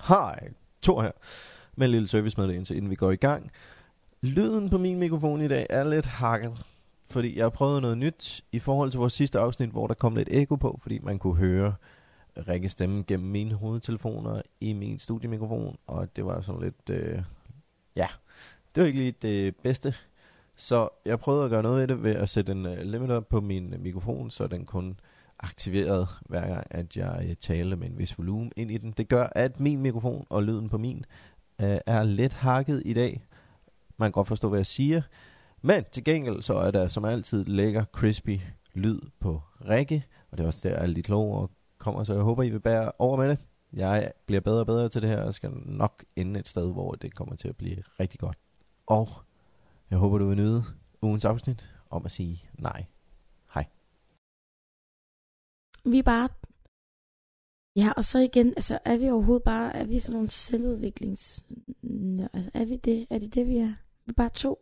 Hej, Thor her med en lille servicemeddelelse, inden vi går i gang. Lyden på min mikrofon i dag er lidt hakket, fordi jeg har prøvet noget nyt i forhold til vores sidste afsnit, hvor der kom lidt ekko på, fordi man kunne høre Rikkes stemme gennem mine hovedtelefoner i min studiemikrofon, og det var sådan lidt, det var ikke lige det bedste. Så jeg prøvede at gøre noget af det ved at sætte en limiter på min mikrofon, så den kun aktiverede hver gang, at jeg taler med en vis volumen ind i den. Det gør, at min mikrofon og lyden på min er lidt hakket i dag. Man kan godt forstå, hvad jeg siger. Men til gengæld så er der som altid lækker, crispy lyd på Rikke. Og det er også der, alle de kloge ord kommer, så jeg håber, I vil bære over med det. Jeg bliver bedre og bedre til det her, og skal nok ende et sted, hvor det kommer til at blive rigtig godt. Og jeg håber, du vil nyde ugens afsnit om at sige nej. Hej. Vi er bare... Ja, og så igen, altså er vi overhovedet bare... Er vi sådan nogle selvudviklings... Altså er vi det? Er det vi er? Vi er bare to.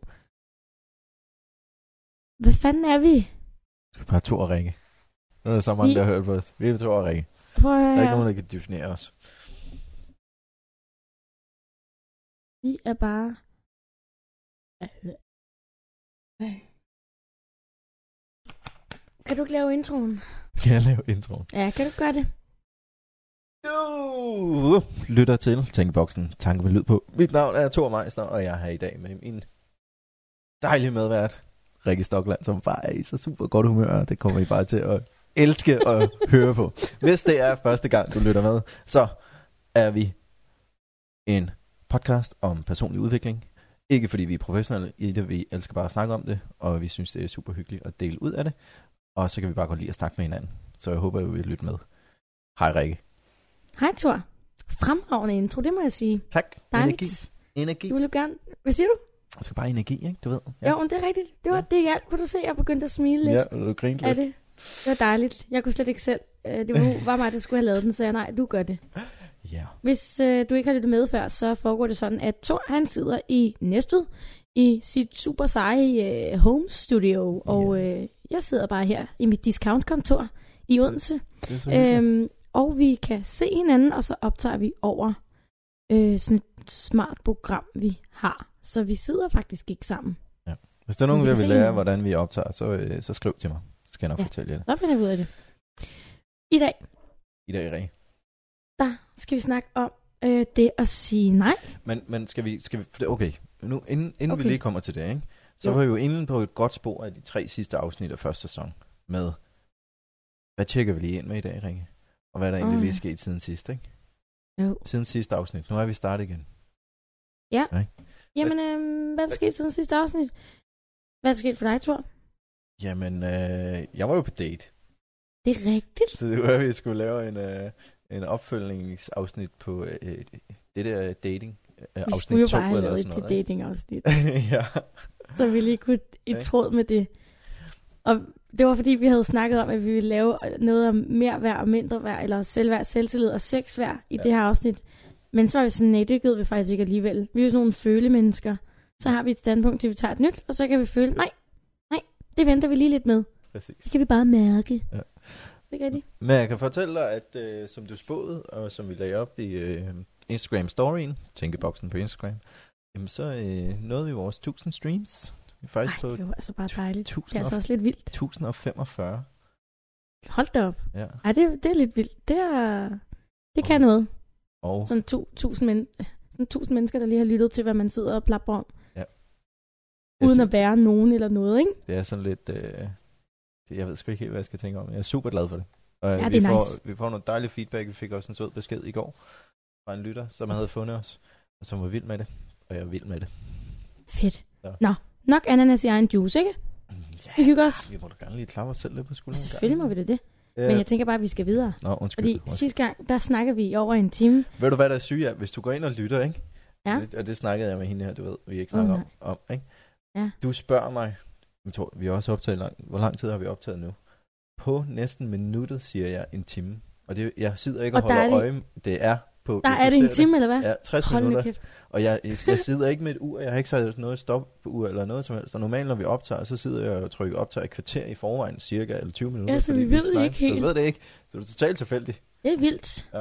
Hvad fanden er vi? Vi er bare to og Rikke. Nu er der så mange, der har hørt på os. Vi er to og Rikke. Prøv at høre. Der er ikke nogen, der kan definere os. Vi er bare... Kan du ikke lave introen? Kan jeg lave introen? Ja, kan du gøre det? Du lytter til Tænkeboksen, tanke med lyd på. Mit navn er Thor Meisner, og jeg er her i dag med min dejlige medvært, Rikke Stokland, som bare er i så super godt humør. Det kommer I bare til at elske at høre på. Hvis det er første gang, du lytter med, så er vi en podcast om personlig udvikling. Ikke fordi vi er professionelle i det, vi elsker bare at snakke om det, og vi synes, det er super hyggeligt at dele ud af det. Og så kan vi bare godt lide at snakke med hinanden. Så jeg håber, I vil lytte med. Hej Rikke. Hej Thor. Fremragende intro, det må jeg sige. Tak. Dejligt. Energi. Du vil jo gerne... Hvad siger du? Jeg skal bare energi, ikke? Du ved. Ja. Jo, men det er rigtigt. Det var det hjalp. Kunne du se, jeg begyndte at smile lidt? Ja, du grinte lidt. Det var dejligt. Jeg kunne slet ikke selv. Det var mig, der skulle have lavet den, så jeg nej, du gør det. Ja. Hvis du ikke har lyttet med før, så foregår det sådan, at Thor han sidder i Næstved i sit super seje home studio, og jeg sidder bare her i mit discount-kontor i Odense. Og vi kan se hinanden, og så optager vi over sådan et smart program, vi har. Så vi sidder faktisk ikke sammen. Ja. Hvis der er nogen, der vil lære, hvordan vi optager, så skriv til mig. Så skal jeg nok fortælle jer det. Så finder vi ud af det. I dag, Rikke. Der skal vi snakke om det at sige nej. Men skal vi okay, nu inden vi lige kommer til det, ikke? Så var vi jo inde på et godt spor af de 3 sidste afsnit af første sæson med, hvad tjekker vi lige ind med i dag, Rikke? Og hvad er der egentlig lige sket siden sidst, ikke? Jo. Siden sidste afsnit. Nu er vi startet igen. Ja. Okay. Jamen, hvad er der sket siden sidste afsnit? Hvad er der sket for dig, Thor? Jamen, jeg var jo på date. Det er rigtigt. Så det var, at vi skulle lave en opfølgningsafsnit på det der dating. Vi skulle jo bare have lavet til dating-afsnit. Ja. Så vi lige kunne i tråd med det. Og det var fordi, vi havde snakket om, at vi ville lave noget om mere værd og mindre værd, eller selvværd, selvtillid og sexværd i det her afsnit. Men så var vi sådan, nej, det gider vi faktisk ikke alligevel. Vi er jo sådan nogle følemennesker. Så har vi et standpunkt til, vi tager et nyt, og så kan vi føle, nej, det venter vi lige lidt med. Præcis. Det kan vi bare mærke. Ja. Det kan de. Men jeg kan fortælle dig, at som du spåede, og som vi lagde op i Instagram-storyen, Tænkeboksen på Instagram, jamen så nåede vi vores 1000 streams. Vi faktisk det er jo altså bare dejligt. Det er altså også lidt vildt. 1045. Hold da op. Ja. Ej, det er lidt vildt. Det kan noget. Og sådan 1000 mennesker, der lige har lyttet til, hvad man sidder og plapper om. Ja. Uden at være nogen eller noget, ikke? Det er sådan lidt... jeg ved sgu ikke helt, hvad jeg skal tænke om. Jeg er super glad for det. Og ja, det er nice. Vi får noget dejligt feedback. Vi fik også en sød besked i går fra en lytter, som havde fundet os, og som var vild med det. Og jeg er vild med det. Fedt. Så. Nå, nok ananas i egen juice, ikke? Ja, vi hygger os. Vi må da gerne lige klappe os selv lidt på skulderen. Ja, selvfølgelig må vi det. Men jeg tænker bare, at vi skal videre. Nå, undskyld. Fordi sidste gang, der snakker vi over en time. Ved du, hvad der er sygt? Hvis du går ind og lytter, ikke? Ja. Og det snakkede jeg med hende her, du ved, vi ikke snakker om, ikke? Ja. Du spørger mig, vi har også optaget hvor lang tid har vi optaget nu? På næsten minuttet, siger jeg, en time. Og det, jeg sidder ikke og holder øje. Det er på... Der er det en time, eller hvad? Ja, 60 minutter. Og jeg sidder ikke med et ur. Jeg har ikke sagt noget stop på ur eller noget som helst. Og normalt, når vi optager, så sidder jeg og trykker optager et kvarter i forvejen, cirka, eller 20 minutter. Ja, så vi ved det ikke helt. Så du ved det ikke. Så det er totalt tilfældigt. Det er vildt. Ja.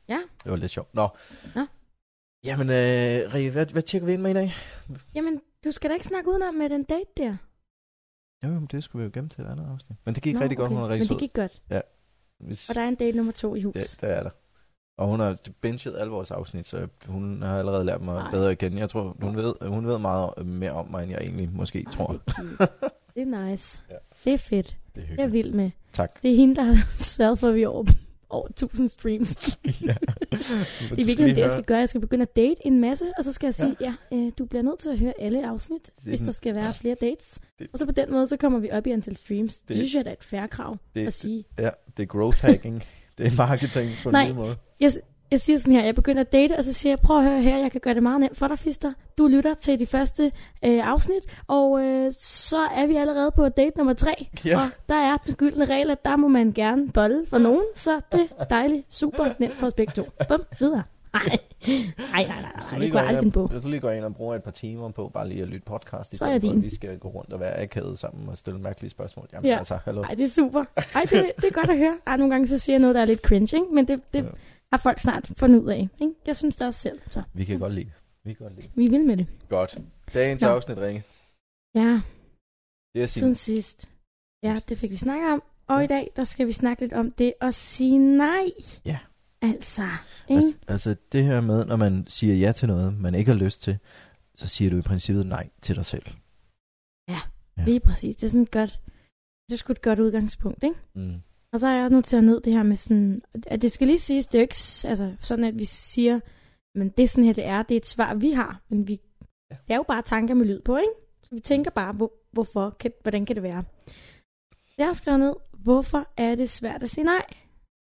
Ja. Det var lidt sjovt. Nå. Nå. Jamen, Rie, hvad tjekker vi ind med i dag? Jamen, du skal da ikke snakke udenom med den date der. Jo, men det skulle vi jo gemme til et andet afsnit. Men det gik rigtig godt, hun er rigtig men sød. det gik godt. Ja. Og der er en date nummer 2 i hus. Det er der. Og hun har binget alle vores afsnit, så hun har allerede lært mig bedre at kende. Jeg tror, hun ved meget mere om mig, end jeg egentlig måske tror. Det er nice. Ja. Det er fedt. Det er vildt med. Tak. Det er hende, der har sørget for, at vi er over 1000 streams. Ja. Det er virkelig det, jeg skal gøre. Jeg skal begynde at date en masse, og så skal jeg sige, du bliver nødt til at høre alle afsnit, hvis der skal være flere dates. Og så på den måde, så kommer vi op i antal streams. Det synes jeg er et fair krav at sige. Ja, det er growth hacking. Det er marketing på en ny måde. Jeg siger sådan her, jeg begynder at date, og så siger jeg, prøv at høre her, jeg kan gøre det meget nemt for dig, Fister. Du lytter til de første afsnit, og så er vi allerede på date nummer 3. Ja. Og der er den gyldne regel, at der må man gerne bolle for nogen, så det er dejligt, super nemt for os begge to. Bum, videre. Nej, det går aldrig på. Hvis du lige går ind og bruger et par timer på bare lige at lytte podcast, i så er stedet for, at vi skal gå rundt og være akavet sammen og stille mærkelige spørgsmål. Jamen altså, hallo. Nej, det er super. Ej, det er godt at høre. Nogle gange så siger jeg noget, der er lidt cringe, ikke? Men det har folk snart fundet ud af. Ikke? Jeg synes det også selv. Så. Vi kan godt lide. Vi vil med det. Godt. Dagens afsnit, Ringe. Ja. Det er siden sidst. Ja, det fik vi snakket om. Og i dag, der skal vi snakke lidt om det at sige nej. Ja. Altså, det her med, når man siger ja til noget, man ikke har lyst til, så siger du i princippet nej til dig selv. Ja. Lige præcis. Det er sådan et godt, det er sgu et godt udgangspunkt, ikke? Mm. Og så har jeg noteret ned det her med sådan, at det skal lige siges, det er jo ikke sådan, at vi siger, men det er sådan her, det er et svar, vi har, men det er jo bare tanker med lyd på, ikke? Så vi tænker bare, hvordan kan det være? Jeg har skrevet ned, hvorfor er det svært at sige nej?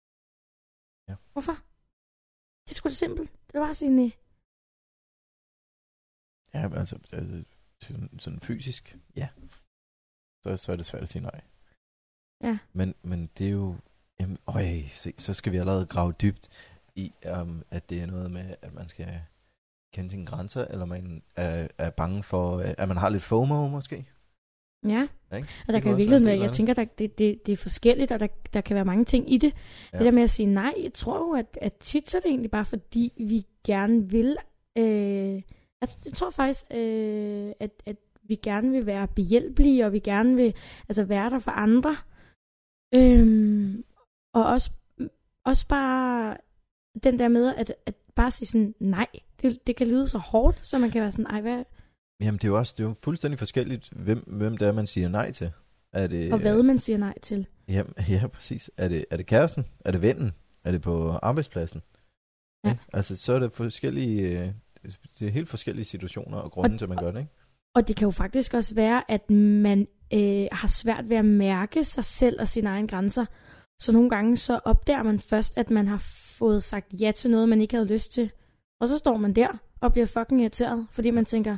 Ja. Hvorfor? Det er sgu da simpelt. Det er bare at sige nej. Ja, altså, sådan fysisk, ja. Så er det svært at sige nej. Ja. Men det er jo... Jamen, så skal vi allerede grave dybt i, at det er noget med, at man skal kende sine grænser, eller man er bange for, at man har lidt FOMO måske. Ja, ikke? Og der kan virkelig være, jeg tænker, det er forskelligt, og der kan være mange ting i det. Ja. Det der med at sige nej, jeg tror jo, at tit så er det egentlig bare fordi, vi gerne vil... jeg tror faktisk, at vi gerne vil være behjælpelige, og vi gerne vil være der for andre. Og også bare den der med, at bare sige sådan nej. Det kan lyde så hårdt, så man kan være sådan, hvad... Jamen det er jo fuldstændig forskelligt, hvem det er, man siger nej til. Er det, og hvad man siger nej til. Ja, præcis. Er det kæresten? Er det vennen? Er det på arbejdspladsen? Ja. Ja? Altså så er det forskellige, det er helt forskellige situationer og grunden til, at man gør det, ikke? Og det kan jo faktisk også være, at man har svært ved at mærke sig selv og sine egne grænser. Så nogle gange så opdager man først, at man har fået sagt ja til noget, man ikke havde lyst til. Og så står man der og bliver fucking irriteret, fordi man tænker,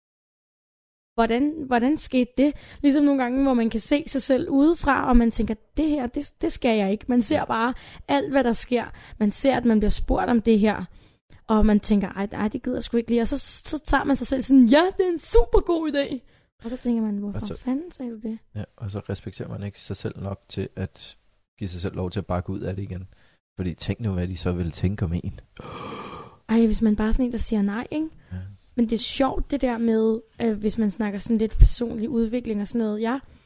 hvordan skete det? Ligesom nogle gange, hvor man kan se sig selv udefra, og man tænker, det her, det skal jeg ikke. Man ser bare alt, hvad der sker. Man ser, at man bliver spurgt om det her. Og man tænker, ej, det gider jeg sgu ikke lige. Og så tager man sig selv sådan, ja, det er en super god idé. Og så tænker man, hvorfor fanden sagde du det? Ja, og så respekterer man ikke sig selv nok til at give sig selv lov til at bakke ud af det igen. Fordi tænk nu, hvad de så vil tænke om en. Ej, hvis man bare er sådan en, der siger nej, ikke? Ja. Men det er sjovt, det der med, hvis man snakker sådan lidt personlig udvikling og sådan noget.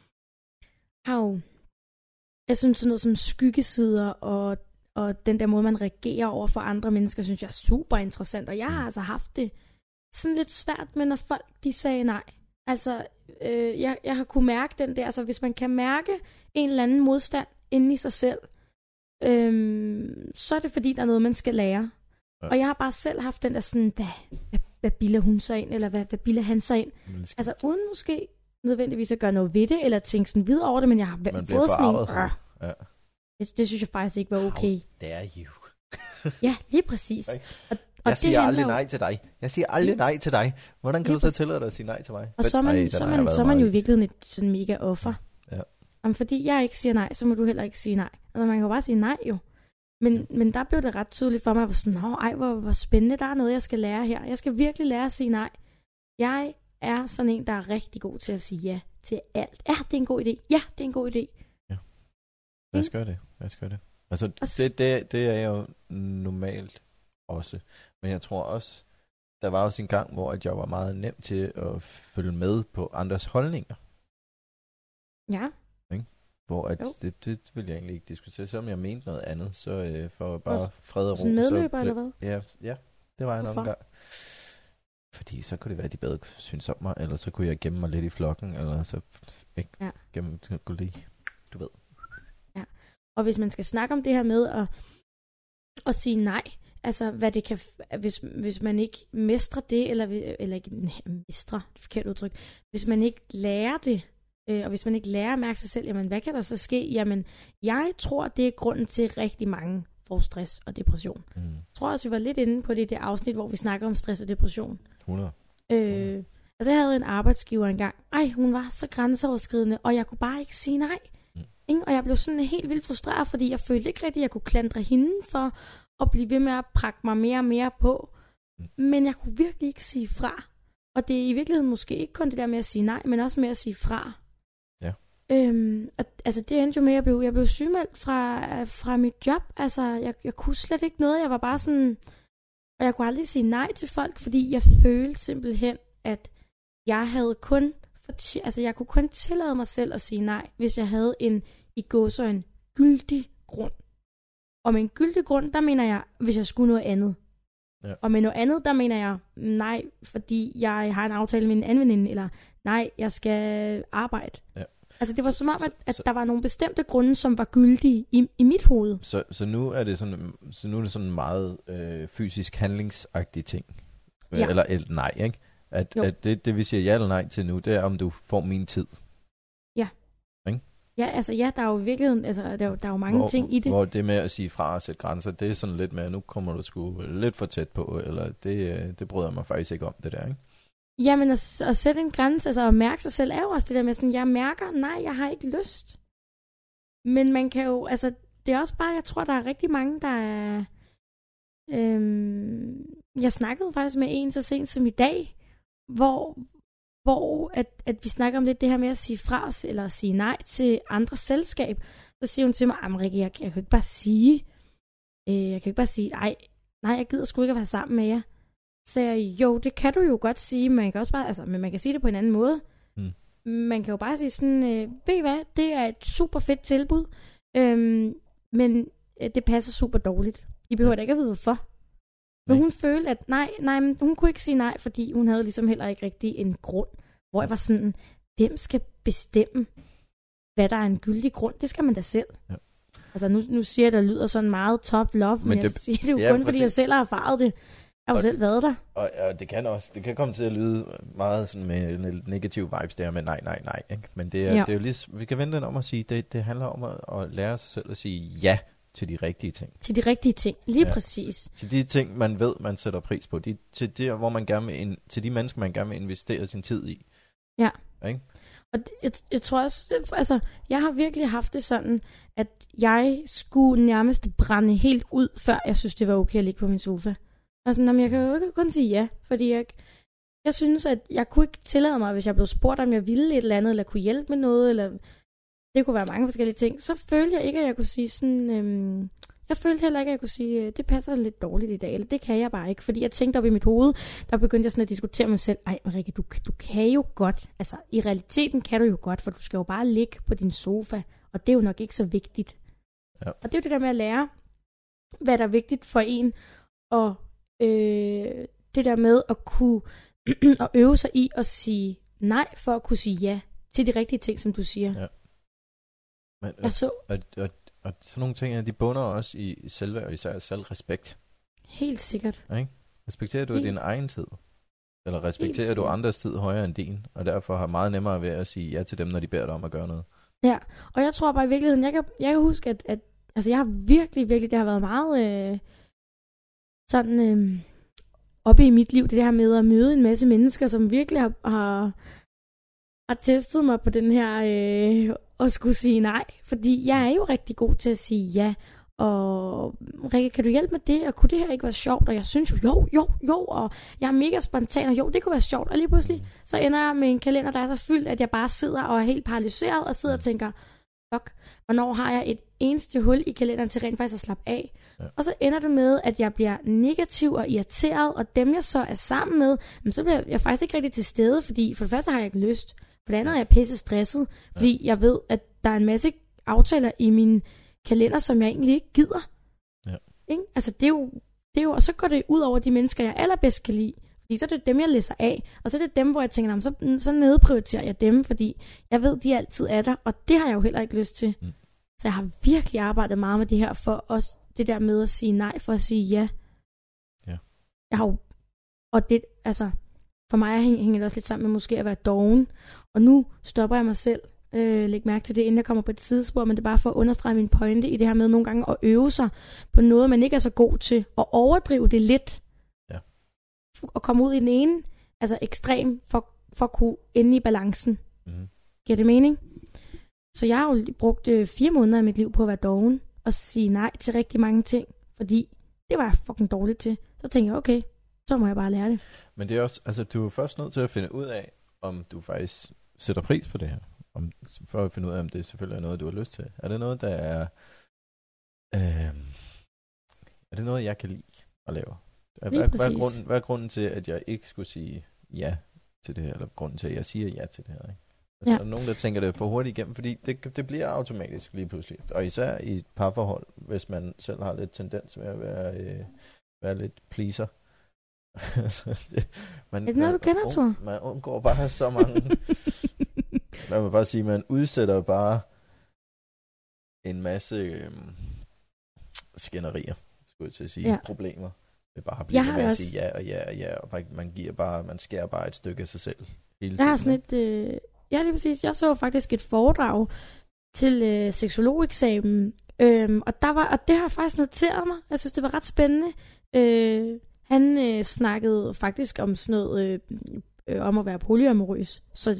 Jeg synes sådan noget som skyggesider og den der måde, man reagerer over for andre mennesker, synes jeg er super interessant. Og jeg har altså haft det sådan lidt svært med, når folk de sagde nej. Altså, jeg har kunne mærke den der, altså hvis man kan mærke en eller anden modstand inde i sig selv, så er det fordi, der er noget, man skal lære. Ja. Og jeg har bare selv haft den der sådan, hvad bilder hun sig ind, eller hvad bilder han sig ind? Altså uden måske nødvendigvis at gøre noget ved det, eller tænke sådan videre over det, men jeg har fået sådan en... Det synes jeg faktisk ikke var okay. Det er jo. Ja, lige præcis. Og jeg siger aldrig nej til dig. Jeg siger aldrig nej til dig. Hvordan kan du så tillade dig at sige nej til mig? Og så er man jo i virkeligheden et sådan mega offer. Ja. Jamen, fordi jeg ikke siger nej, så må du heller ikke sige nej. Altså man kan jo bare sige nej jo. Men der blev det ret tydeligt for mig, at sådan, hvor spændende, der er noget, jeg skal lære her. Jeg skal virkelig lære at sige nej. Jeg er sådan en, der er rigtig god til at sige ja til alt. Ja, det er en god idé. Ja, det er en god idé. Ja. Lad os gøre det. Altså, det er jo normalt også. Men jeg tror også, der var også en gang, hvor at jeg var meget nem til at følge med på andres holdninger. Ja. Hvor at det vil jeg egentlig ikke diskutere. Selvom jeg mente noget andet, så for bare fred og ro. Sådan medløber, eller hvad? Ja, det var en anden gang. Fordi så kunne det være, at de bedre synes om mig, eller så kunne jeg gemme mig lidt i flokken, eller så ikke gemme kollega. Du ved. Ja, og hvis man skal snakke om det her med at sige nej, altså hvad det kan, hvis man ikke mestrer det, eller ikke mestrer, det er forkert udtryk, hvis man ikke lærer det, og hvis man ikke lærer at mærke sig selv, jamen hvad kan der så ske? Jamen, jeg tror, det er grunden til rigtig mange får stress og depression. Jeg tror også, vi var lidt inde på det afsnit, hvor vi snakker om stress og depression. 100. Altså, jeg havde en arbejdsgiver engang. Hun var så grænseoverskridende, og jeg kunne bare ikke sige nej. Og jeg blev sådan helt vildt frustreret, fordi jeg følte ikke rigtigt, at jeg kunne klandre hende for at blive ved med at prakke mig mere og mere på. Men jeg kunne virkelig ikke sige fra. Og det er i virkeligheden måske ikke kun det der med at sige nej, men også med at sige fra. Ja. Altså det endte jo med, at jeg blev sygemeldt fra mit job. Altså jeg kunne slet ikke noget. Jeg var bare sådan... Og jeg kunne aldrig sige nej til folk, fordi jeg følte simpelthen, at jeg havde jeg kunne kun tillade mig selv at sige nej, hvis jeg havde en gyldig grund. Og med en gyldig grund, der mener jeg, hvis jeg skulle noget andet. Ja. Og med noget andet, der mener jeg, nej, fordi jeg har en aftale med en anden veninde, eller nej, jeg skal arbejde. Ja. Altså det var som om, at der var nogle bestemte grunde, som var gyldige i mit hoved. Så nu er det sådan en meget fysisk handlingsagtig ting. Ja. Eller et nej, ikke? At det vi siger ja eller nej til nu, det er om du får min tid. Ja. Ikke? Ja, altså der er jo i virkeligheden, altså der er jo mange ting i det. Hvor det med at sige fra og sætte grænser, det er sådan lidt med, nu kommer du sgu lidt for tæt på, eller det bryder jeg mig faktisk ikke om, det der, ikke? Jamen at sætte en grænse, altså at mærke sig selv, er jo også det der med sådan, jeg mærker, nej, jeg har ikke lyst. Men man kan jo, altså det er også bare, jeg tror, der er rigtig mange, der er... jeg snakkede faktisk med en så sent som i dag, hvor at vi snakker om lidt det her med at sige fra os, eller at sige nej til andres selskab. Så siger hun til mig, Rikke, jeg kan ikke bare sige, nej, jeg gider sgu ikke at være sammen med jer. Så jeg, jo, det kan du jo godt sige, man kan også bare, altså, men man kan sige det på en anden måde. Man kan jo bare sige sådan, ved I hvad, det er et super fedt tilbud, men det passer super dårligt. I behøver da ikke at vide hvorfor. Men hun følte, at nej, men hun kunne ikke sige nej, fordi hun havde ligesom heller ikke rigtig en grund, hvor jeg var sådan, hvem skal bestemme, hvad der er en gyldig grund? Det skal man da selv. Ja. Altså nu siger jeg, der lyder sådan meget tough love, men jeg siger det jo kun, fordi jeg selv har erfaret det. Jeg har jo selv været der. Og det kan komme til at lyde meget sådan med negative vibes der med nej, ikke? Men det er jo lige, vi kan vente om at sige, det handler om at lære sig selv at sige ja til de rigtige ting. Til de rigtige ting, lige præcis. Til de ting, man ved, man sætter pris på. Til det, hvor man gerne vil til de mennesker, man gerne vil investere sin tid i. Ja. Ikke? Og jeg tror også, altså, jeg har virkelig haft det sådan, at jeg skulle nærmest brænde helt ud, før jeg synes, det var okay at ligge på min sofa. Altså, jeg kan jo ikke kun sige ja, fordi jeg synes, at jeg kunne ikke tillade mig, hvis jeg blev spurgt, om jeg ville et eller andet, eller kunne hjælpe med noget, eller det kunne være mange forskellige ting, så følte jeg ikke, at jeg kunne sige sådan, jeg følte heller ikke, at jeg kunne sige, det passer lidt dårligt i dag, eller det kan jeg bare ikke, fordi jeg tænkte op i mit hoved, der begyndte jeg sådan at diskutere med mig selv, Rikke, du kan jo godt, altså i realiteten kan du jo godt, for du skal jo bare ligge på din sofa, og det er jo nok ikke så vigtigt. Ja. Og det er jo det der med at lære, hvad der er vigtigt for en, og det der med at kunne at øve sig i at sige nej, for at kunne sige ja til de rigtige ting, som du siger. Ja. Men, og sådan nogle ting, de bunder også i selve, og især selvrespekt. Helt sikkert. Ikke? Respekterer du din egen tid? Eller respekterer du andres tid højere end din? Og derfor har meget nemmere ved at sige ja til dem, når de beder dig om at gøre noget. Ja, og jeg tror bare i virkeligheden, jeg kan huske, at altså jeg har virkelig, det har været meget oppe i mit liv, det her med at møde en masse mennesker, som virkelig har testet mig på den her at skulle sige nej. Fordi jeg er jo rigtig god til at sige ja. Og Rikke, kan du hjælpe med det? Og kunne det her ikke være sjovt? Og jeg synes jo, og jeg er mega spontan, og jo, det kunne være sjovt. Og lige pludselig, så ender jeg med en kalender, der er så fyldt, at jeg bare sidder og er helt paralyseret, og sidder og tænker, fuck, hvornår har jeg et eneste hul i kalenderen til rent faktisk at slappe af. Ja. Og så ender det med, at jeg bliver negativ og irriteret, og dem jeg så er sammen med, så bliver jeg faktisk ikke rigtig til stede, fordi for det første har jeg ikke lyst, for det andet er jeg pisse stresset, fordi jeg ved, at der er en masse aftaler i min kalender, som jeg egentlig ikke gider. Ja. Ikke? Altså det er jo, og så går det ud over de mennesker, jeg allerbedst kan lide. Fordi så er det dem, jeg læser af. Og så er det dem, hvor jeg tænker, så nedprioriterer jeg dem, fordi jeg ved, de altid er der. Og det har jeg jo heller ikke lyst til. Så jeg har virkelig arbejdet meget med det her, for os, det der med at sige nej, for at sige ja. Ja. Jeg har jo, og det, altså, for mig hænger det også lidt sammen med måske at være doven. Og nu stopper jeg mig selv. Læg mærke til det, inden jeg kommer på et sidespor, men det er bare for at understrege min pointe i det her med nogle gange at øve sig på noget, man ikke er så god til, og overdrive det lidt. Og komme ud i den ene, altså ekstrem, for at kunne ende i balancen. Giver det mening? Så jeg har jo brugt 4 måneder af mit liv på at være doven, og sige nej til rigtig mange ting, fordi det var jeg fucking dårligt til. Så tænkte jeg, okay, så må jeg bare lære det. Men det er også, altså du er først nødt til at finde ud af, om du faktisk sætter pris på det her. For at finde ud af, om det selvfølgelig er noget, du har lyst til. Er det noget, der er... er det noget, jeg kan lide at lave? Hvad er grunden til, at jeg ikke skulle sige ja til det her, eller grunden til, at jeg siger ja til det her? Ikke? Altså, der er nogen, der tænker det for hurtigt igennem, fordi det bliver automatisk lige pludselig. Og især i et parforhold, hvis man selv har lidt tendens med at være lidt pleaser. Er det noget, du kender, Thor? Man undgår bare så mange... Lad mig bare sige, man udsætter bare en masse skænderier, skulle jeg til at sige, problemer. Det bare bliver med at sige ja og ja og ja, og man skærer bare et stykke af sig selv hele tiden. Jeg har sådan et, ja, det er præcis. Jeg så faktisk et foredrag til seksologeksamen, og det har jeg faktisk noteret mig. Jeg synes, det var ret spændende. Han snakkede faktisk om sådan noget, om at være polyamorøs.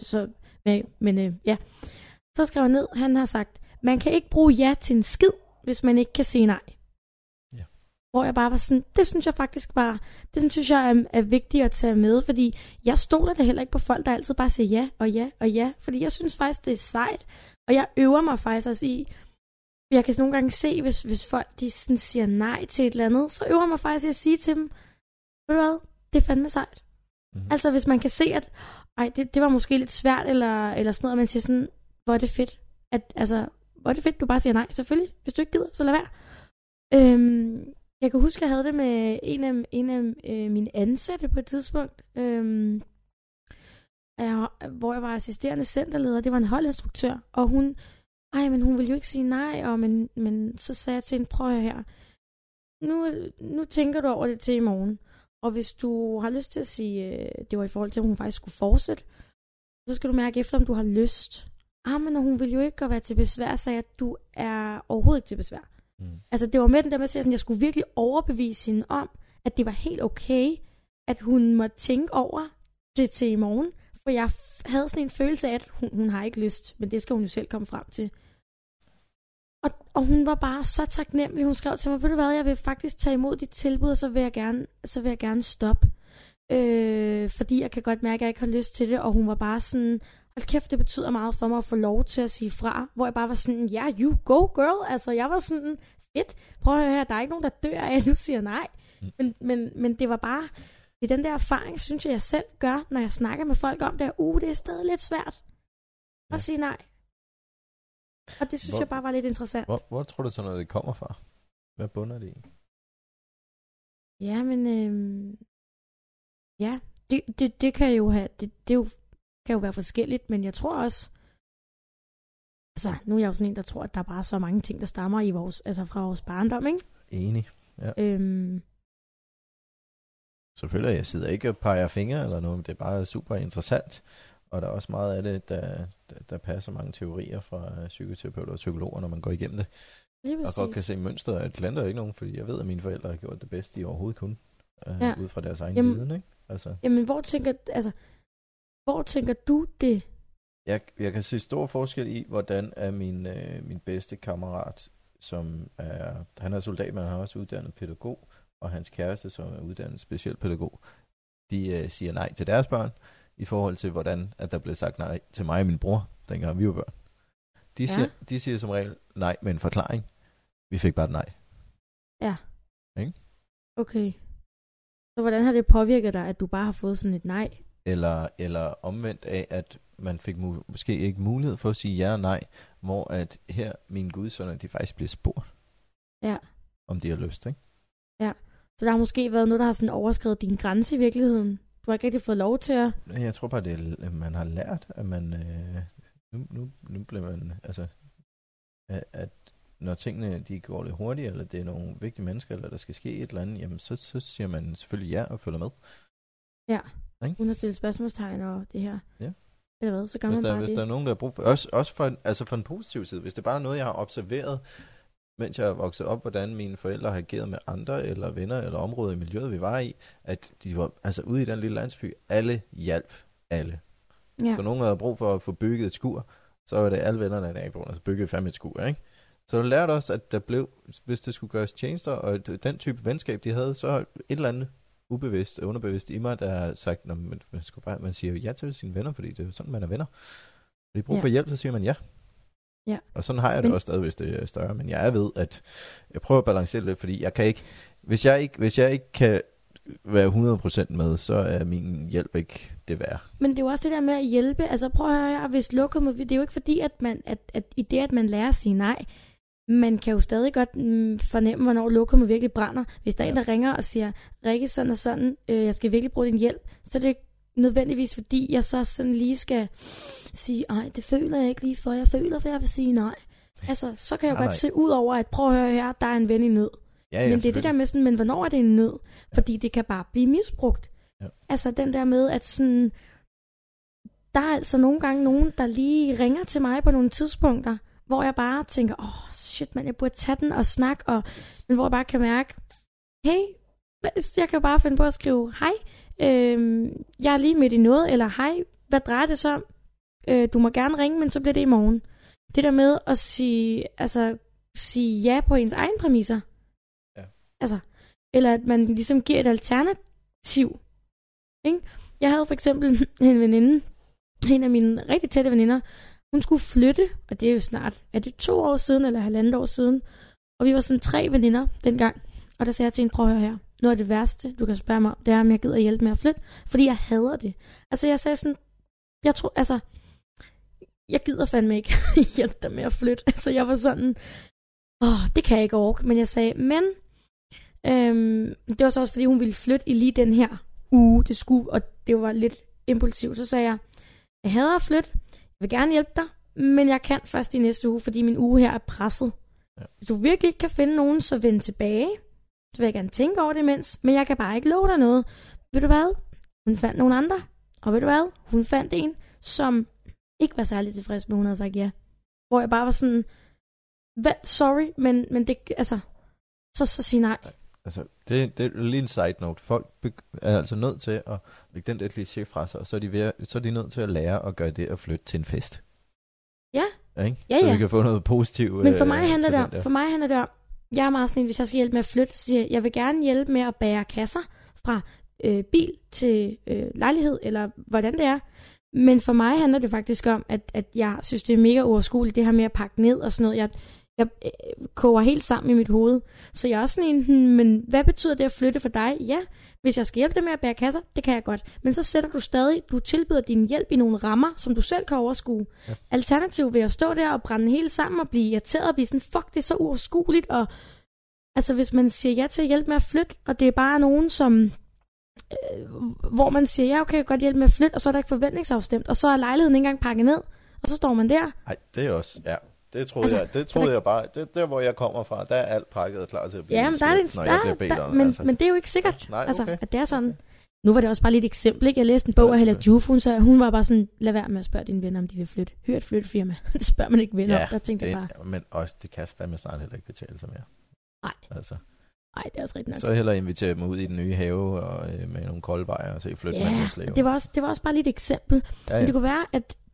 Så skrev han ned, han har sagt, man kan ikke bruge ja til en skid, hvis man ikke kan sige nej. Ja. Hvor jeg bare var sådan, det synes jeg faktisk er vigtigt at tage med, fordi jeg stoler det heller ikke på folk, der altid bare siger ja og ja og ja, fordi jeg synes faktisk, det er sejt, og jeg øver mig faktisk også i, jeg kan nogle gange se, hvis folk de sådan siger nej til et eller andet, så øver jeg mig faktisk i at sige til dem, ved du hvad, det er fandme sejt. Mm-hmm. Altså hvis man kan se, at det var måske lidt svært, eller sådan noget, og man siger sådan, hvor er det fedt, hvor er det fedt, du bare siger nej, selvfølgelig, hvis du ikke gider, så lad være. Jeg kan huske, jeg havde det med en af mine ansatte på et tidspunkt, hvor jeg var assisterende centerleder, det var en holdinstruktør, og hun ville jo ikke sige nej, men så sagde jeg til hende, prøv her, nu tænker du over det til i morgen, og hvis du har lyst til at sige, det var i forhold til, at hun faktisk skulle fortsætte, så skal du mærke efter, om du har lyst. Men hun vil jo ikke være til besvær, sagde at du er overhovedet ikke til besvær. Altså det var med den der med at sige, at jeg skulle virkelig overbevise hende om, at det var helt okay, at hun måtte tænke over det til i morgen. For jeg havde sådan en følelse af, at hun har ikke lyst, men det skal hun jo selv komme frem til. Og hun var bare så taknemmelig. Hun skrev til mig, ved du hvad, jeg vil faktisk tage imod dit tilbud, og så vil jeg gerne stoppe. Fordi jeg kan godt mærke, at jeg ikke har lyst til det. Og hun var bare sådan, hold kæft, det betyder meget for mig at få lov til at sige fra. Hvor jeg bare var sådan, ja, you go girl. Altså jeg var sådan, fedt, prøv at høre her, der er ikke nogen, der dør af, at du siger nej. Men det var bare, i den der erfaring, synes jeg selv gør, når jeg snakker med folk om det, det er stadig lidt svært at sige nej. Og det synes jeg bare var lidt interessant. Hvor tror du så noget, det kommer fra? Hvad bunder det i? Ja, men ja, det kan jo have, det kan jo være forskelligt, men jeg tror også, altså nu er jeg jo sådan en, der tror, at der er bare så mange ting, der stammer i fra vores barndom, ikke? Enig, ja. Selvfølgelig, jeg sidder ikke og peger fingre eller noget, men det er bare super interessant. Og der er også meget af det, der passer mange teorier fra psykoterapeuter og psykologer, når man går igennem det. Og godt kan se mønster. Jeg klandrer ikke nogen, fordi jeg ved, at mine forældre har gjort det bedste, de overhovedet kunne. Ud fra deres egen viden, ikke? Altså. Jamen, hvor tænker du det? Jeg kan se stor forskel i, hvordan er min bedste kammerat, som han er soldat, men han har også uddannet pædagog, og hans kæreste, som er uddannet specialpædagog, de siger nej til deres børn, i forhold til, hvordan at der blev sagt nej til mig og min bror, dengang vi var børn. De siger som regel nej med en forklaring. Vi fik bare et nej. Ja. Ikke? Okay. Så hvordan har det påvirket dig, at du bare har fået sådan et nej? Eller omvendt af, at man fik måske ikke mulighed for at sige ja og nej, hvor at her, mine gudsønner, de faktisk bliver spurgt. Ja. Om de har lyst, ikke? Ja. Så der har måske været noget, der har sådan overskredet din grænse i virkeligheden. Du har ikke rigtig fået lov til at... Jeg tror bare, at man har lært, at man... Nu bliver man... Altså, at når tingene de går lidt hurtigt, eller det er nogle vigtige mennesker, eller der skal ske et eller andet, jamen så siger man selvfølgelig ja og følger med. Ja. Ikke? Uden at stille spørgsmålstegn og det her. Ja. Eller hvad, så gør man bare hvis det. der er nogen, der har brug for... Også for en positiv side. Hvis det bare er noget, jeg har observeret, mens jeg er vokset op, hvordan mine forældre har ageret med andre, eller venner, eller områder i miljøet, vi var i, at de var altså ude i den lille landsby, alle hjalp alle. Ja. Så nogen havde brug for at få bygget et skur, så var det alle vennerne af naboen, altså byggede fandme et skur, ikke? Så du lærte også, at der blev, hvis det skulle gøres tjenester, og den type venskab, de havde, så et eller andet ubevidst, underbevidst i mig, der har sagt, man siger jo ja til sine venner, fordi det er jo sådan, man er venner. Når de bruger for hjælp, så siger man ja. Ja. Og sådan har jeg det også stadig, hvis det er større. Men jeg er ved, at jeg prøver at balancere det, fordi jeg kan ikke, hvis jeg ikke kan være 100% med, så er min hjælp ikke det værd. Men det er jo også det der med at hjælpe. Altså prøv at høre, hvis lokummet, det er jo ikke fordi, at i det, at man lærer at sige nej, man kan jo stadig godt fornemme, hvornår lokummet virkelig brænder. Hvis der er en, der ringer og siger, Rikke, sådan og sådan, jeg skal virkelig bruge din hjælp, så er det ikke nødvendigvis, fordi jeg så sådan lige skal sige, ej, det føler jeg ikke lige for, jeg føler, for jeg vil sige nej. Altså, så kan jeg godt se ud over, at prøv at høre her, der er en ven i nød. Ja, men det er det der med sådan, men hvornår er det en nød? Fordi det kan bare blive misbrugt. Ja. Altså den der med, at sådan, der er altså nogle gange nogen, der lige ringer til mig på nogle tidspunkter, hvor jeg bare tænker, shit man, jeg burde tage den og snakke, men hvor jeg bare kan mærke, hey, jeg kan bare finde på at skrive, hej, jeg er lige midt i noget, eller hej, hvad drejer det så om? Du må gerne ringe, men så bliver det i morgen. Det der med at sige ja på ens egen præmisser. Ja. Altså, eller at man ligesom giver et alternativ. Ikke? Jeg havde for eksempel en veninde, en af mine rigtig tætte veninder, hun skulle flytte, og det er jo snart, er det 2 år siden, eller 1,5 år siden, og vi var sådan 3 veninder dengang, og der sagde jeg til hende, prøv at høre her, noget af det værste, du kan spørge mig om, det er, om jeg gider hjælpe med at flytte, fordi jeg hader det. Altså jeg sagde sådan, jeg gider fandme ikke hjælpe dig med at flytte. Altså jeg var sådan, det kan jeg ikke orke, men jeg sagde, men det var så også, fordi hun ville flytte i lige den her uge, det skulle, og det var lidt impulsivt, så sagde jeg hader at flytte, jeg vil gerne hjælpe dig, men jeg kan først i næste uge, fordi min uge her er presset. Ja. Hvis du virkelig ikke kan finde nogen, så vend tilbage. Så vil jeg gerne tænke over det imens, men jeg kan bare ikke love dig noget. Ved du hvad? Hun fandt nogle andre, og ved du hvad? Hun fandt en, som ikke var særlig tilfreds med, hun havde sagt ja. Hvor jeg bare var sådan, sorry, men det, altså, så sig nej. Altså, det er lige en side note. Folk er altså nødt til at lægge den der kliché fra sig, og så er de nødt til at lære at gøre det at flytte til en fest. Ja. Ikke? Ja, så vi kan få noget positivt. Men for mig handler det om, jeg er meget sådan, hvis jeg skal hjælpe med at flytte, så siger jeg vil gerne hjælpe med at bære kasser fra bil til lejlighed, eller hvordan det er. Men for mig handler det faktisk om, at jeg synes, det er mega uoverskueligt, det her med at pakke ned og sådan noget. Jeg koger helt sammen i mit hoved. Så jeg er også sådan en, men hvad betyder det at flytte for dig? Ja, hvis jeg skal hjælpe dig med at bære kasser, det kan jeg godt. Men så sætter du tilbyder din hjælp i nogle rammer, som du selv kan overskue. Ja. Alternativt vil jeg stå der og brænde hele sammen og blive irriteret og blive sådan, fuck, det er så uoverskueligt. Og altså hvis man siger ja til at hjælpe med at flytte, og det er bare nogen, som hvor man siger, ja, okay, jeg kan godt hjælpe med at flytte, og så er der ikke forventningsafstemt, og så er lejligheden ikke engang pakket ned, og så står man der. Nej, det er også, ja. Det troede jeg bare. Der, hvor jeg kommer fra, der er alt pakket og klar til at blive men det er jo ikke sikkert, nej, okay. at det er sådan. Nu var det også bare lidt et eksempel, ikke? Jeg læste en bog af Hella Juf, hun var bare sådan, lad være med at spørge dine venner, om de vil flytte. Hør et flyttefirma. Det spørger man ikke venner om. Der tænkte jeg bare. Men også, det kan fandme snart heller ikke betale sig mere. Nej. Altså. Nej, det er også rigtigt nok. Så hellere invitere dem ud i den nye have og med nogle koldvejer og se flytte med en slave. Det var også bare lidt et eksempel. Ja. Men det kunne være,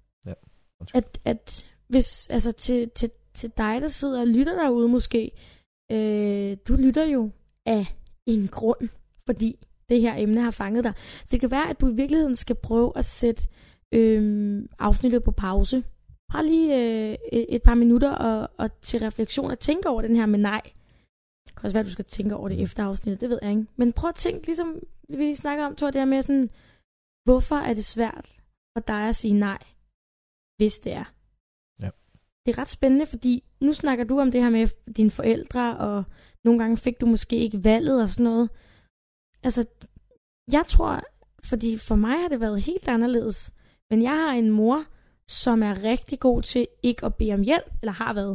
at hvis, altså til dig, der sidder og lytter derude måske, du lytter jo af en grund, fordi det her emne har fanget dig. Det kan være, at du i virkeligheden skal prøve at sætte afsnittet på pause, bare lige et par minutter og til refleksion og tænke over den her med nej. Det kan også være, at du skal tænke over det efter afsnittet, det ved jeg ikke. Men prøv at tænke, ligesom vi snakker om, Thor, det her med sådan, hvorfor er det svært for dig at sige nej, hvis det er? Ja. Det er ret spændende, fordi nu snakker du om det her med dine forældre, og nogle gange fik du måske ikke valget og sådan noget. Altså, jeg tror, fordi for mig har det været helt anderledes, men jeg har en mor, som er rigtig god til ikke at bede om hjælp, eller har været.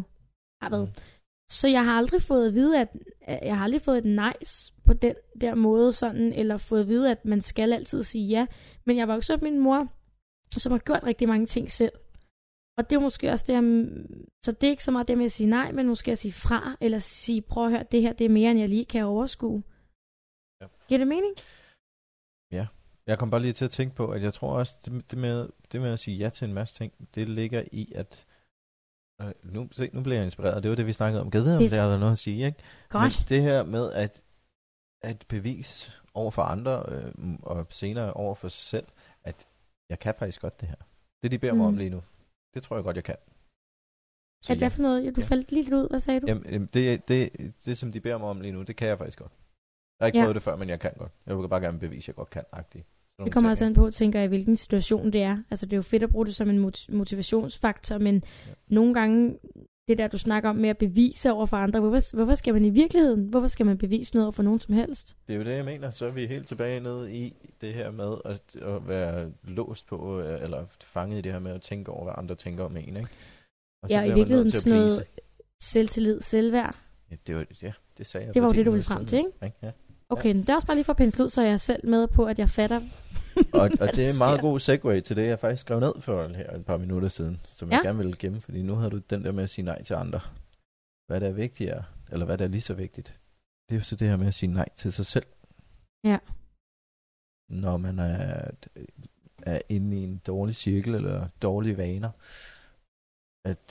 Så jeg har aldrig fået at vide, at jeg har aldrig fået et nice på den der måde sådan, eller fået at vide, at man skal altid sige ja. Men jeg var også min mor, som har gjort rigtig mange ting selv. Og det er måske også det her, så det er ikke så meget det med at sige nej, men måske at sige fra, eller sige, prøv at høre, det her, det er mere, end jeg lige kan overskue. Ja. Giver det mening? Ja. Jeg kom bare lige til at tænke på, at jeg tror også, det med at sige ja til en masse ting, det ligger i, at nu bliver jeg inspireret. Det var det, vi snakkede om. Gad vide, om det har været noget at sige, ikke? Godt. Men det her med at bevise over for andre, og senere over for sig selv, at jeg kan faktisk godt det her. Det, de beder mig om lige nu, det tror jeg godt, jeg kan. Så er det for noget? Ja, du faldt lige lidt ud. Hvad sagde du? Jamen, det, som de beder mig om lige nu, det kan jeg faktisk godt. Jeg har ikke prøvet det før, men jeg kan godt. Jeg vil bare gerne bevise, at jeg godt kan-agtigt. Det kommer altså an på, tænker jeg, hvilken situation det er. Altså, det er jo fedt at bruge det som en motivationsfaktor, men nogle gange, det der, du snakker om med at bevise over for andre, hvorfor skal man i virkeligheden? Hvorfor skal man bevise noget over for nogen som helst? Det er jo det, jeg mener. Så er vi helt tilbage ned i det her med at være låst på, eller fanget i det her med at tænke over, hvad andre tænker om en, ikke? Og så i virkeligheden sådan noget selvtillid, selvværd. Ja, det sagde jeg. Det var jo det, du ville frem til, ikke? Ja. Okay, det er også bare lige for at pensle ud, så jeg er selv med på, at jeg fatter. og det er en meget god segue til det, jeg faktisk skrev ned for her et par minutter siden, som jeg gerne ville gemme, fordi nu havde du den der med at sige nej til andre. Hvad der er vigtigere, eller hvad der er lige så vigtigt, det er jo så det her med at sige nej til sig selv. Ja. Når man er inde i en dårlig cirkel, eller dårlige vaner, at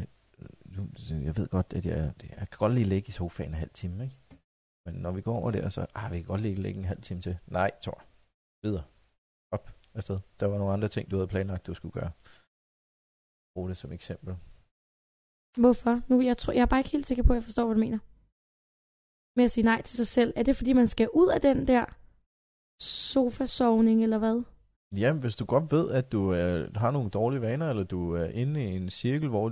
jeg ved godt, at jeg kan godt lige ligge i sofaen en halv time, ikke? Men når vi går over der, så vi kan godt ligge en halv time til. Nej, Thor. Videre. Op afsted. Der var nogle andre ting, du havde planlagt, du skulle gøre. Brug det som eksempel. Hvorfor? Nu, jeg er bare ikke helt sikker på, at jeg forstår, hvad du mener. Med at sige nej til sig selv. Er det, fordi man skal ud af den der sofasovning, eller hvad? Jamen, hvis du godt ved, at du har nogle dårlige vaner, eller du er inde i en cirkel, hvor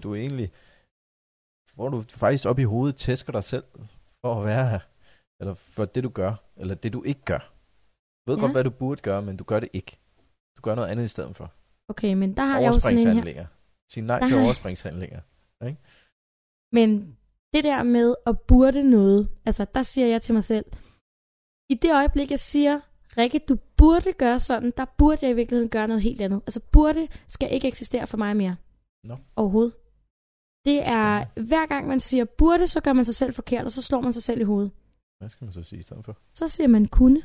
du faktisk op i hovedet tæsker dig selv for at være her. Eller for det, du gør, eller det, du ikke gør. Du ved godt, hvad du burde gøre, men du gør det ikke. Du gør noget andet i stedet for. Okay, men der har jeg jo sådan en her. Sig nej til overspringshandlinger. Ikke? Men det der med at burde noget, altså der siger jeg til mig selv, i det øjeblik, jeg siger, Rikke, du burde gøre sådan, der burde jeg i virkeligheden gøre noget helt andet. Altså burde skal ikke eksistere for mig mere. Overhovedet. Det er, hver gang man siger burde, så gør man sig selv forkert, og så slår man sig selv i hovedet. Hvad skal man så sige i stedet for? Så siger man kunne.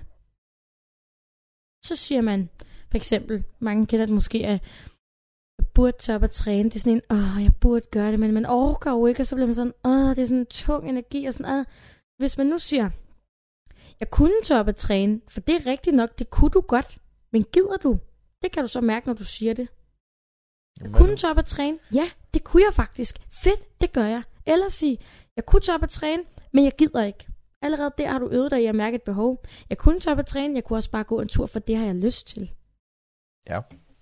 Så siger man, for eksempel, mange kender det måske, at jeg burde tage op og træne. Det er sådan en, jeg burde gøre det, men man orker jo ikke, og så bliver man sådan, det er sådan en tung energi, og sådan, Hvis man nu siger, jeg kunne tage op og træne, for det er rigtigt nok, det kunne du godt, men gider du? Det kan du så mærke, når du siger det. Jeg kunne tage op og træne. Ja, det kunne jeg faktisk. Fedt, det gør jeg. Eller sige, jeg kunne tage op og træne, men jeg gider ikke. Allerede der har du øvet dig i at mærke et behov. Jeg kunne tage op og træne, jeg kunne også bare gå en tur, for det har jeg lyst til. Ja.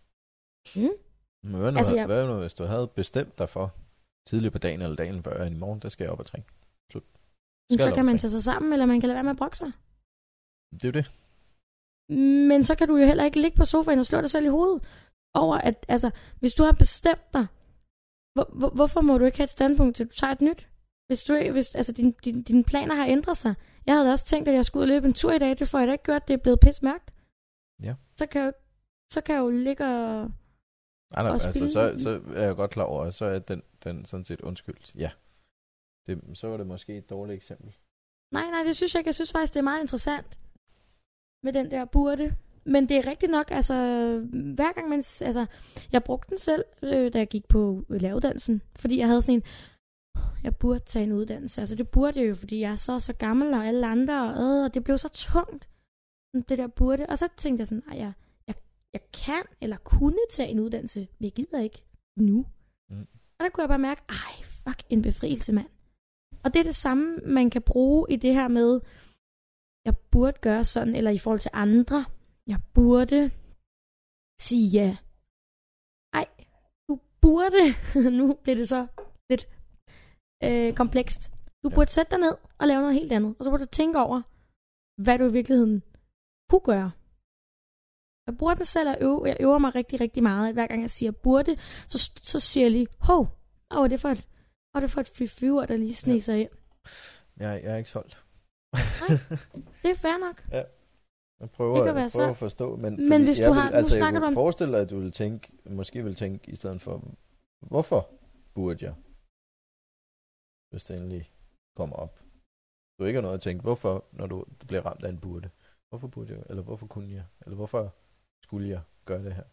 Hvad nu, hvis du havde bestemt dig for tidligere på dagen eller dagen før, i morgen, der skal jeg op og træne. Slut. Så kan man tage sig sammen, eller man kan lade være med at brokke sig. Det er jo det. Men så kan du jo heller ikke ligge på sofaen og slå dig selv i hovedet over, at altså, hvis du har bestemt dig, hvorfor må du ikke have et standpunkt til, du tager et nyt? Hvis dine planer har ændret sig. Jeg havde også tænkt, at jeg skulle ud og løbe en tur i dag. Det får jeg da ikke gjort. Det er blevet pismørkt. Ja. Så kan jeg jo ligge og... Nej, altså, så er jeg godt klar over, at så er den sådan set undskyldt. Ja. Så var det måske et dårligt eksempel. Nej, det synes jeg ikke. Jeg synes faktisk, det er meget interessant med den der burde. Men det er rigtigt nok, altså, hver gang man... Altså, jeg brugte den selv, da jeg gik på læreruddannelsen. Fordi jeg havde sådan en... Jeg burde tage en uddannelse. Altså, det burde jeg jo, fordi jeg er så gammel, og alle andre, og det blev så tungt, det der burde. Og så tænkte jeg sådan, jeg kan eller kunne tage en uddannelse, men jeg gider ikke nu. Og der kunne jeg bare mærke, fuck, en befrielse, mand. Og det er det samme, man kan bruge i det her med, jeg burde gøre sådan, eller i forhold til andre. Jeg burde sige ja. Ej, du burde. Nu bliver det så lidt komplekst. Du burde sætte dig ned og lave noget helt andet. Og så burde du tænke over, hvad du i virkeligheden kunne gøre. Jeg bruger den selv at øve. Jeg øver mig rigtig, rigtig meget. Hver gang jeg siger burde, så siger jeg lige, hvad var det for et fy-fyver, der lige sneser ind. Jeg er ikke solgt. Nej, det er fair nok. Ja. Jeg prøver at forstå, men hvis du har, nu snakker du om... Jeg forestiller dig, at du måske vil tænke i stedet for, hvorfor burde jeg? Hvis det endelig kommer op. Du ikke har noget at tænke, hvorfor, når du bliver ramt af en burde? Hvorfor burde jeg? Eller hvorfor kunne jeg? Eller hvorfor skulle jeg gøre det her?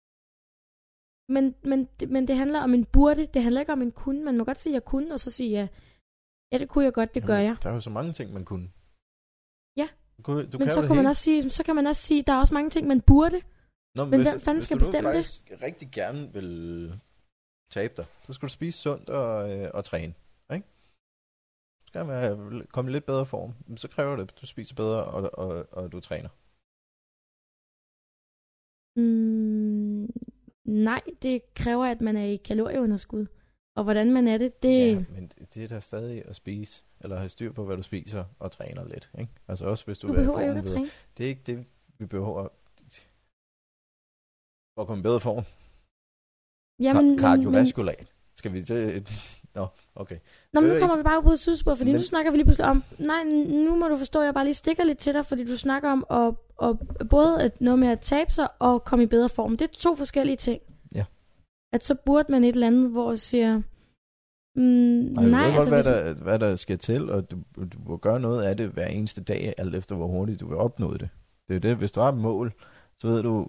Men det handler om en burde. Det handler ikke om en kunne. Man må godt sige, at jeg kunne, og så sige ja. Ja, det kunne jeg godt, det gør jeg. Der er jo så mange ting, man kunne. Ja. Men så kan man også sige, der er også mange ting, man burde. Nå, men hvem fanden skal bestemme det? Hvis du rigtig gerne vil tabe dig, så skal du spise sundt og træne. Ikke? Du skal komme i lidt bedre form. Så kræver det, at du spiser bedre, og du træner. Nej, det kræver, at man er i kalorieunderskud. Og hvordan man er det, Ja, men det er da stadig at spise, eller have styr på, hvad du spiser, og træner lidt. Ikke? Altså også, hvis du behøver jo ikke at træne. Det er ikke det, vi behøver for at komme i bedre form. Jamen, kardiovaskulat. Skal vi til... Nå, okay. Nå, men nu kommer vi bare på et tidsspor, fordi nu snakker vi lige pludselig om... Nej, nu må du forstå, at jeg bare lige stikker lidt til dig, fordi du snakker om både noget med at tabe sig og komme i bedre form. Det er 2 forskellige ting. Ja. At så burde man et eller andet, hvor jeg siger... nej, altså... Hvad der skal til, og du må gøre noget af det hver eneste dag, alt efter hvor hurtigt du vil opnå det. Det er jo det. Hvis du har et mål, så ved du,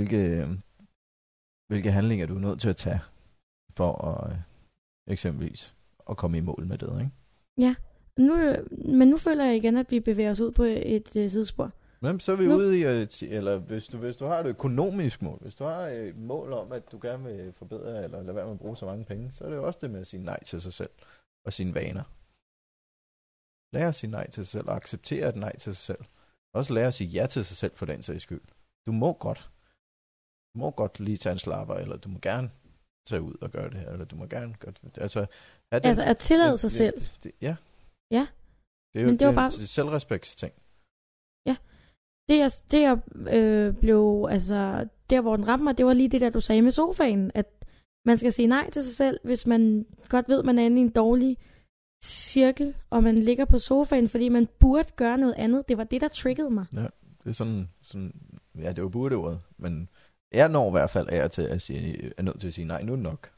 hvilke handlinger du er nødt til at tage, for at eksempelvis at komme i mål med det, ikke? Ja, men nu føler jeg igen, at vi bevæger os ud på et sidespor. Men så er vi ude i, eller hvis du har et økonomisk mål, hvis du har et mål om, at du gerne vil forbedre, eller lade være med at bruge så mange penge, så er det jo også det med at sige nej til sig selv, og sine vaner. Lær at sige nej til sig selv, og acceptere et nej til sig selv. Også lære at sige ja til sig selv for den sags skyld. Du må godt lige tage en slapper, eller du må gerne tage ud og gøre det her, eller du må gerne godt... Altså at tillade sig selv. Ja. Ja. Det er jo, men det var bare selvrespektsting. Ja. Det jeg blev, altså, der hvor den ramte mig, det var lige det der, du sagde med sofaen, at man skal sige nej til sig selv, hvis man godt ved, man er inde i en dårlig cirkel, og man ligger på sofaen, fordi man burde gøre noget andet. Det var det, der triggede mig. Ja, det er sådan ja, det var burde-ordet, men jeg når i hvert fald er nødt til at sige nej, nu er det nok.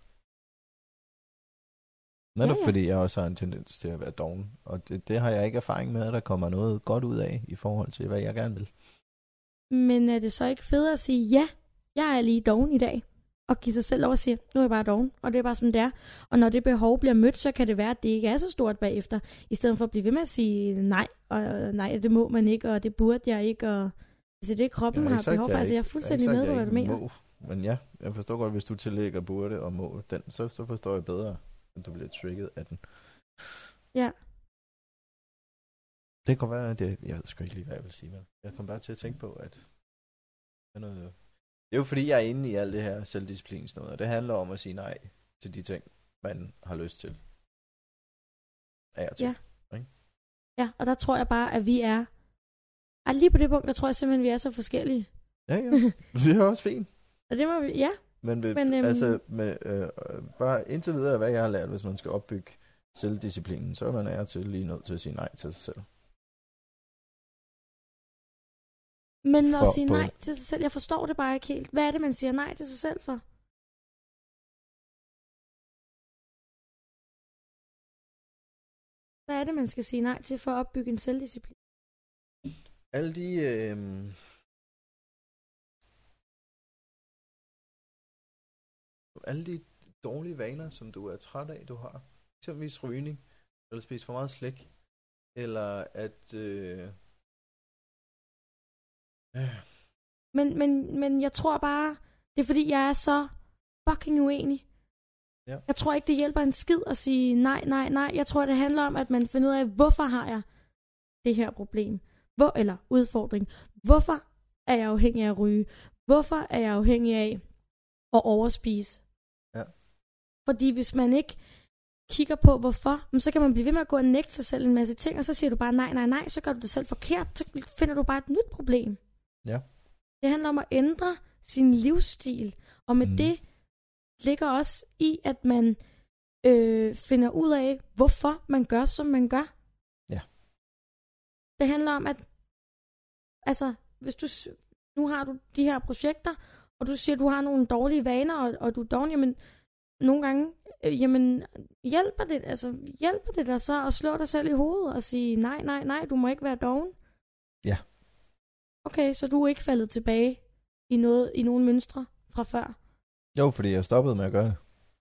Netop fordi jeg også har en tendens til at være doven, og det har jeg ikke erfaring med, at der kommer noget godt ud af, i forhold til, hvad jeg gerne vil. Men er det så ikke fedt at sige, ja, jeg er lige doven i dag, og give sig selv lov at sige, nu er jeg bare doven, og det er bare som det er. Og når det behov bliver mødt, så kan det være, at det ikke er så stort bagefter, i stedet for at blive ved med at sige nej, og nej, det må man ikke, og det burde jeg ikke, og hvis det er kroppen har behov for, altså jeg er fuldstændig med på, hvad du mener. Men ja, jeg forstår godt, hvis du tillægger burde og må, så forstår jeg bedre, at du bliver trigget af den. Ja. Det kan være, at jeg ved sgu ikke lige, hvad jeg vil sige, men jeg kom bare til at tænke på, at det er jo fordi, jeg er inde i alt det her selvdisciplin sådan noget, og det handler om at sige nej til de ting, man har lyst til. Ja. Ikke? Ja, og der tror jeg bare, at vi er... lige på det punkt, der tror jeg simpelthen, vi er så forskellige. Ja. Det er også fint. Og det må vi... Ja. Men bare indtil videre, hvad jeg har lært, hvis man skal opbygge selvdisciplinen, så er man lige nødt til at sige nej til sig selv. Men at sige nej til sig selv, jeg forstår det bare ikke helt. Hvad er det, man siger nej til sig selv for? Hvad er det, man skal sige nej til for at opbygge en selvdisciplin? Alle de... Alle de dårlige vaner, som du er træt af, du har. Eksempelvis rygning, eller spise for meget slik, eller at... Men jeg tror bare, det er fordi, jeg er så fucking uenig. Ja. Jeg tror ikke, det hjælper en skid at sige nej. Jeg tror, det handler om, at man finder ud af, hvorfor har jeg det her problem? Eller udfordring? Hvorfor er jeg afhængig af at ryge? Hvorfor er jeg afhængig af at overspise? Ja. Fordi hvis man ikke kigger på, hvorfor, så kan man blive ved med at gå og nægte sig selv en masse ting, og så siger du bare nej, så gør du det selv forkert, så finder du bare et nyt problem. Ja. Det handler om at ændre sin livsstil, og med det ligger også i, at man finder ud af, hvorfor man gør, som man gør. Ja. Det handler om, at altså, hvis du nu har du de her projekter, og du siger, at du har nogle dårlige vaner, og du er doven, jamen, nogle gange, hjælper det dig så at slå dig selv i hovedet og sige, nej, du må ikke være doven? Ja. Okay, så du er ikke faldet tilbage i nogle mønstre fra før? Jo, fordi jeg stoppede med at gøre det.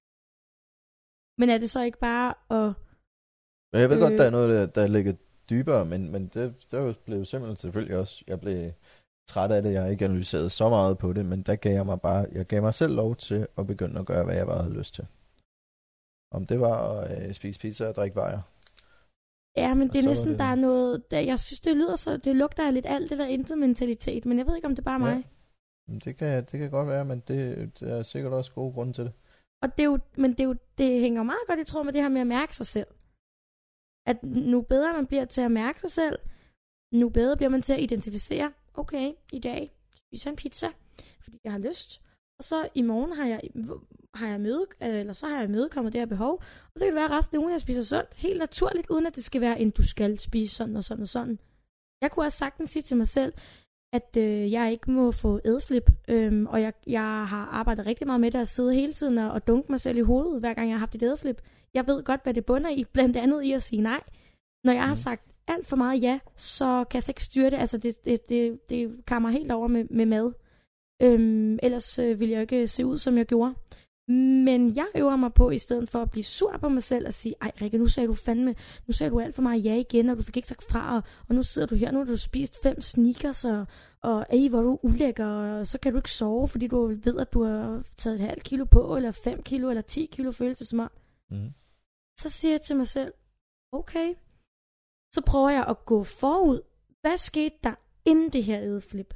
Men er det så ikke bare at... Jeg ved godt, der er noget, der ligger dybere, men det blev simpelthen selvfølgelig også... Jeg blev træt af det, jeg har ikke analyseret så meget på det, men der gav jeg gav mig selv lov til at begynde at gøre, hvad jeg bare havde lyst til. Om det var at spise pizza og drikke bajer. Ja, men det er næsten, det... der er noget... Jeg synes, det lyder så... Det lugter af lidt alt det der intet mentalitet, men jeg ved ikke, om det er bare mig. Det kan godt være, men det er sikkert også gode grunde til det. Og det hænger meget godt i tråd med det her med at mærke sig selv. At nu bedre man bliver til at mærke sig selv, nu bedre bliver man til at identificere, okay, i dag spiser jeg en pizza, fordi jeg har lyst. Og så i morgen har jeg imødekommet det her behov. Og så kan det være resten af ugen, jeg spiser sundt, helt naturligt, uden at det skal være du skal spise sådan og sådan og sådan. Jeg kunne også sagtens sige til mig selv, at jeg ikke må få ædflip, og jeg har arbejdet rigtig meget med det at sidde hele tiden og dunke mig selv i hovedet, hver gang jeg har haft et ædflip. Jeg ved godt, hvad det bunder i, blandt andet i at sige nej. Når jeg har sagt alt for meget ja, så kan jeg ikke styre det. Altså, det kammer helt over med mad. Ellers ville jeg ikke se ud, som jeg gjorde. Men jeg øver mig på, i stedet for at blive sur på mig selv og sige, ej Rikke, nu sagde du alt for meget ja igen, og du fik ikke sagt fra, og nu sidder du her, nu har du spist 5 sneakers, og hvor er du ulækker, og så kan du ikke sove, fordi du ved, at du har taget 0,5 kilo på, eller 5 kilo, eller 10 kilo, føles det som om. Så siger jeg til mig selv, okay, så prøver jeg at gå forud. Hvad skete der inden det her ædeflip?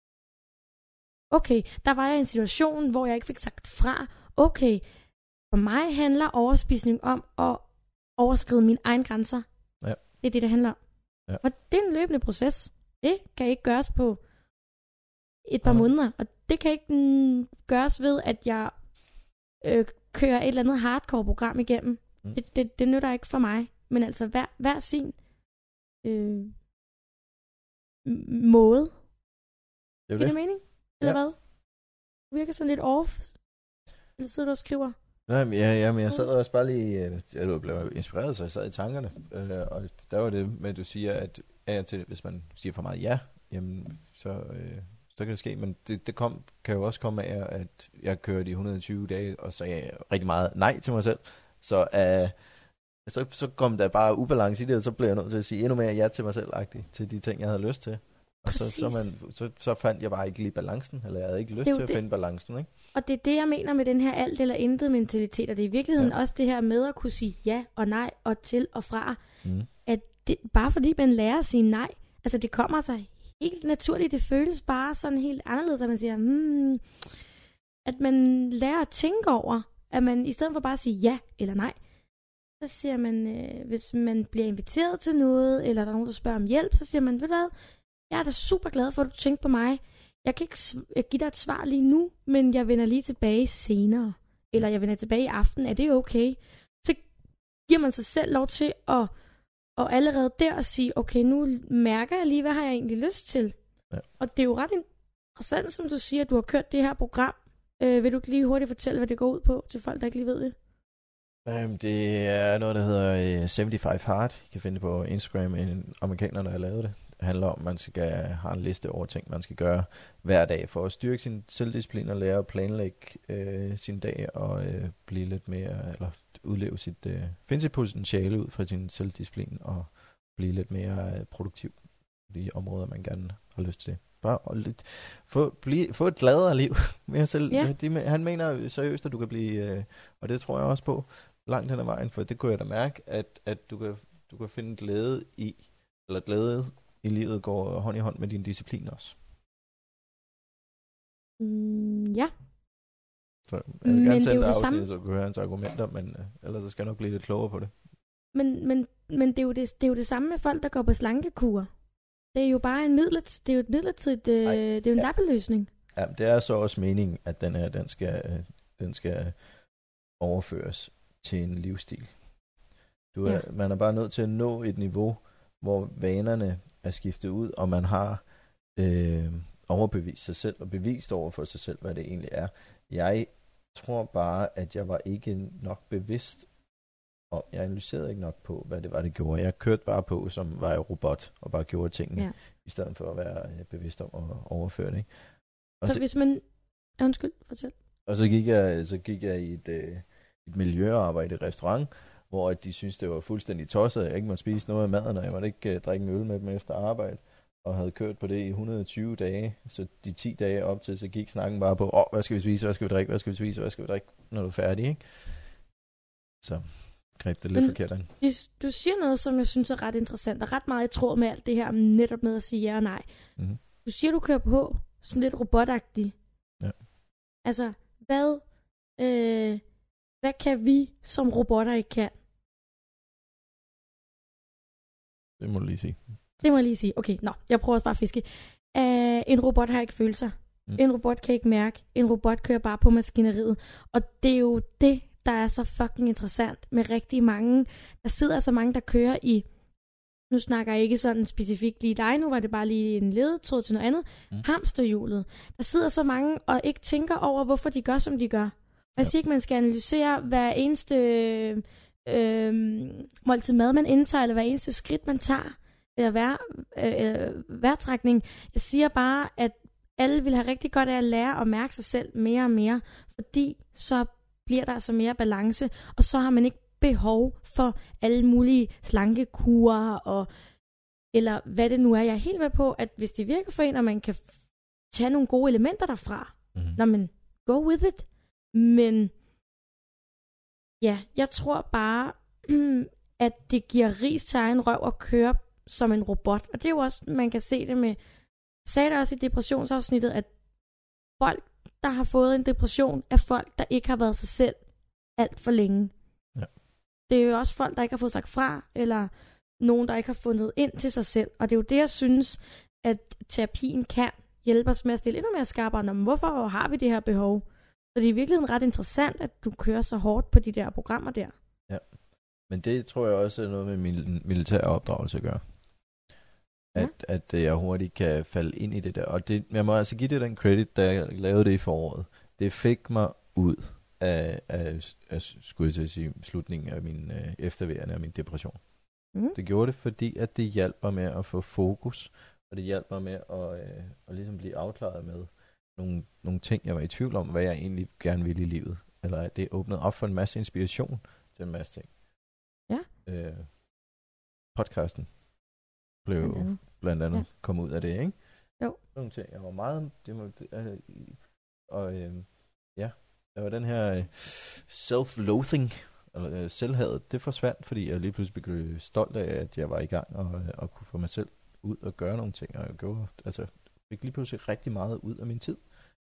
Okay, der var jeg i en situation, hvor jeg ikke fik sagt fra. Okay, for mig handler overspisning om at overskride mine egne grænser. Ja. Det er det handler om. Ja. Og det er en løbende proces. Det kan ikke gøres på et par måneder. Og det kan ikke gøres ved, at jeg kører et eller andet hardcore-program igennem. Det nytter ikke for mig. Men altså hver sin måde. Det giver det mening? Eller hvad? Du virker sådan lidt off. Eller sidder du og skriver? Nej, men jeg sad også bare lige... Jeg blev inspireret, så jeg sad i tankerne. Og der var det med, at du siger, at hvis man siger for meget ja, jamen, så kan det ske. Men det kan jo også komme af, at jeg kørte i 120 dage, og sagde rigtig meget nej til mig selv. Så kom der bare ubalance i det, og så blev jeg nødt til at sige endnu mere ja til mig selv, til de ting, jeg havde lyst til. Og så fandt jeg bare ikke lige balancen, eller jeg havde ikke lyst til at finde balancen, ikke? Og det er det, jeg mener med den her alt eller intet mentalitet, og det er i virkeligheden også det her med at kunne sige ja og nej og til og fra, at det, bare fordi man lærer at sige nej, altså det kommer sig helt naturligt, det føles bare sådan helt anderledes, at man siger, at man lærer at tænke over, at man i stedet for bare at sige ja eller nej, så siger man, hvis man bliver inviteret til noget, eller der er nogen, der spørger om hjælp, så siger man, ved du hvad, jeg er da super glad for, at du tænker på mig. Jeg kan ikke give dig et svar lige nu, men jeg vender lige tilbage senere. Eller jeg vender tilbage i aften. Er det okay? Så giver man sig selv lov til at allerede der at sige, okay, nu mærker jeg lige, hvad har jeg egentlig lyst til? Ja. Og det er jo ret interessant, som du siger, at du har kørt det her program. Vil du lige hurtigt fortælle, hvad det går ud på, til folk, der ikke lige ved det? Det er noget, der hedder 75 Hard. I kan finde det på Instagram, amerikanerne har lavet det. Det handler om, at man skal have en liste over ting, man skal gøre hver dag for at styrke sin selvdisciplin og lære at planlægge sin dag og blive lidt mere, eller udleve finde sit potentiale ud fra sin selvdisciplin og blive lidt mere produktiv i de områder, man gerne har lyst til det. bare lidt, få et gladere liv. Mere selv, Ja. han mener seriøst, at du kan blive, og det tror jeg også på, langt hen ad vejen, for det kunne jeg da mærke, at du kan finde glæde i livet går hånd i hånd med din disciplin også. Ja. Så jeg vil gerne sende dig samme... afsnit, så du kan høre hans argumenter, men ellers så skal jeg nok blive lidt klogere på det. Men det er jo det samme med folk, der går på slankekur. Det er jo bare det er jo et midlertidigt, det er jo en lappeløsning. Ja, det er så også meningen, at den skal overføres til en livsstil. Man er bare nødt til at nå et niveau, hvor vanerne er skiftet ud, og man har overbevist sig selv, og bevist over for sig selv, hvad det egentlig er. Jeg tror bare, at jeg var ikke nok bevidst, og jeg analyserede ikke nok på, hvad det var, det gjorde. Jeg kørte bare på, som var jeg robot, og bare gjorde tingene, i stedet for at være bevidst om at overføre det. Ikke? Så hvis man... Undskyld, fortæl. Og så gik jeg i et miljøarbejde i restaurant, hvor de syntes, det var fuldstændig tosset, at jeg ikke måtte spise noget af maden, og jeg måtte ikke drikke en øl med dem efter arbejde, og havde kørt på det i 120 dage, så de 10 dage op til, så gik snakken bare på, hvad skal vi spise, hvad skal vi drikke, hvad skal vi spise, hvad skal vi drikke, når du er færdig, ikke? Så greb det lidt forkert an. Du siger noget, som jeg synes er ret interessant, og ret meget i tråd med alt det her, netop med at sige ja og nej. Mm-hmm. Du siger, du kører på sådan lidt robotagtigt. Ja. Altså, hvad kan vi som robotter ikke kan? Det må du lige sige. Det må jeg lige sige. Okay, jeg prøver også bare at fiske. En robot har ikke følelser. En robot kan ikke mærke. En robot kører bare på maskineriet. Og det er jo det, der er så fucking interessant med rigtig mange. Der sidder så mange, der kører i... Nu snakker jeg ikke sådan specifikt lige dig. Nu var det bare lige en ledetråd til noget andet. Hamsterhjulet. Der sidder så mange og ikke tænker over, hvorfor de gør, som de gør. Og jeg siger ikke, man skal analysere hver eneste måltid mad, man indtager, eller hver eneste skridt, man tager, eller vejrtrækning. Jeg siger bare, at alle vil have rigtig godt af at lære at mærke sig selv mere og mere, fordi så bliver der altså mere balance, og så har man ikke behov for alle mulige slankekurer, eller hvad det nu er. Jeg er helt med på, at hvis det virker for en, og man kan tage nogle gode elementer derfra, men go with it. Men ja, jeg tror bare, at det giver ris til egen røv at køre som en robot. Og det er jo også, man kan se det med, sagde det også i depressionsafsnittet, at folk, der har fået en depression, er folk, der ikke har været sig selv alt for længe. Ja. Det er jo også folk, der ikke har fået sagt fra, eller nogen, der ikke har fundet ind til sig selv. Og det er jo det, jeg synes, at terapien kan hjælpe os med at stille endnu mere skarpere, men hvorfor har vi det her behov? Så det er virkelig ret interessant, at du kører så hårdt på de der programmer der. Ja, men det tror jeg også er noget med militær opdragelse at gøre. At jeg hurtigt kan falde ind i det der. Og jeg må altså give det den credit, da jeg lavede det i foråret. Det fik mig ud af skulle jeg til at sige, slutningen af min efterværende af min depression. Det gjorde det, fordi at det hjalp mig med at få fokus, og det hjalp mig med at ligesom blive afklaret med nogle ting, jeg var i tvivl om, hvad jeg egentlig gerne ville i livet. Eller at det åbnede op for en masse inspiration til en masse ting. Ja. Podcasten blev blandt andet kom ud af det, ikke? Jo. Nogle ting, jeg var meget... der var den her self-loathing, eller selvhadet, det forsvandt, fordi jeg lige pludselig blev stolt af, at jeg var i gang og kunne få mig selv ud og gøre nogle ting, og jeg gjorde, altså, fik lige pludselig rigtig meget ud af min tid.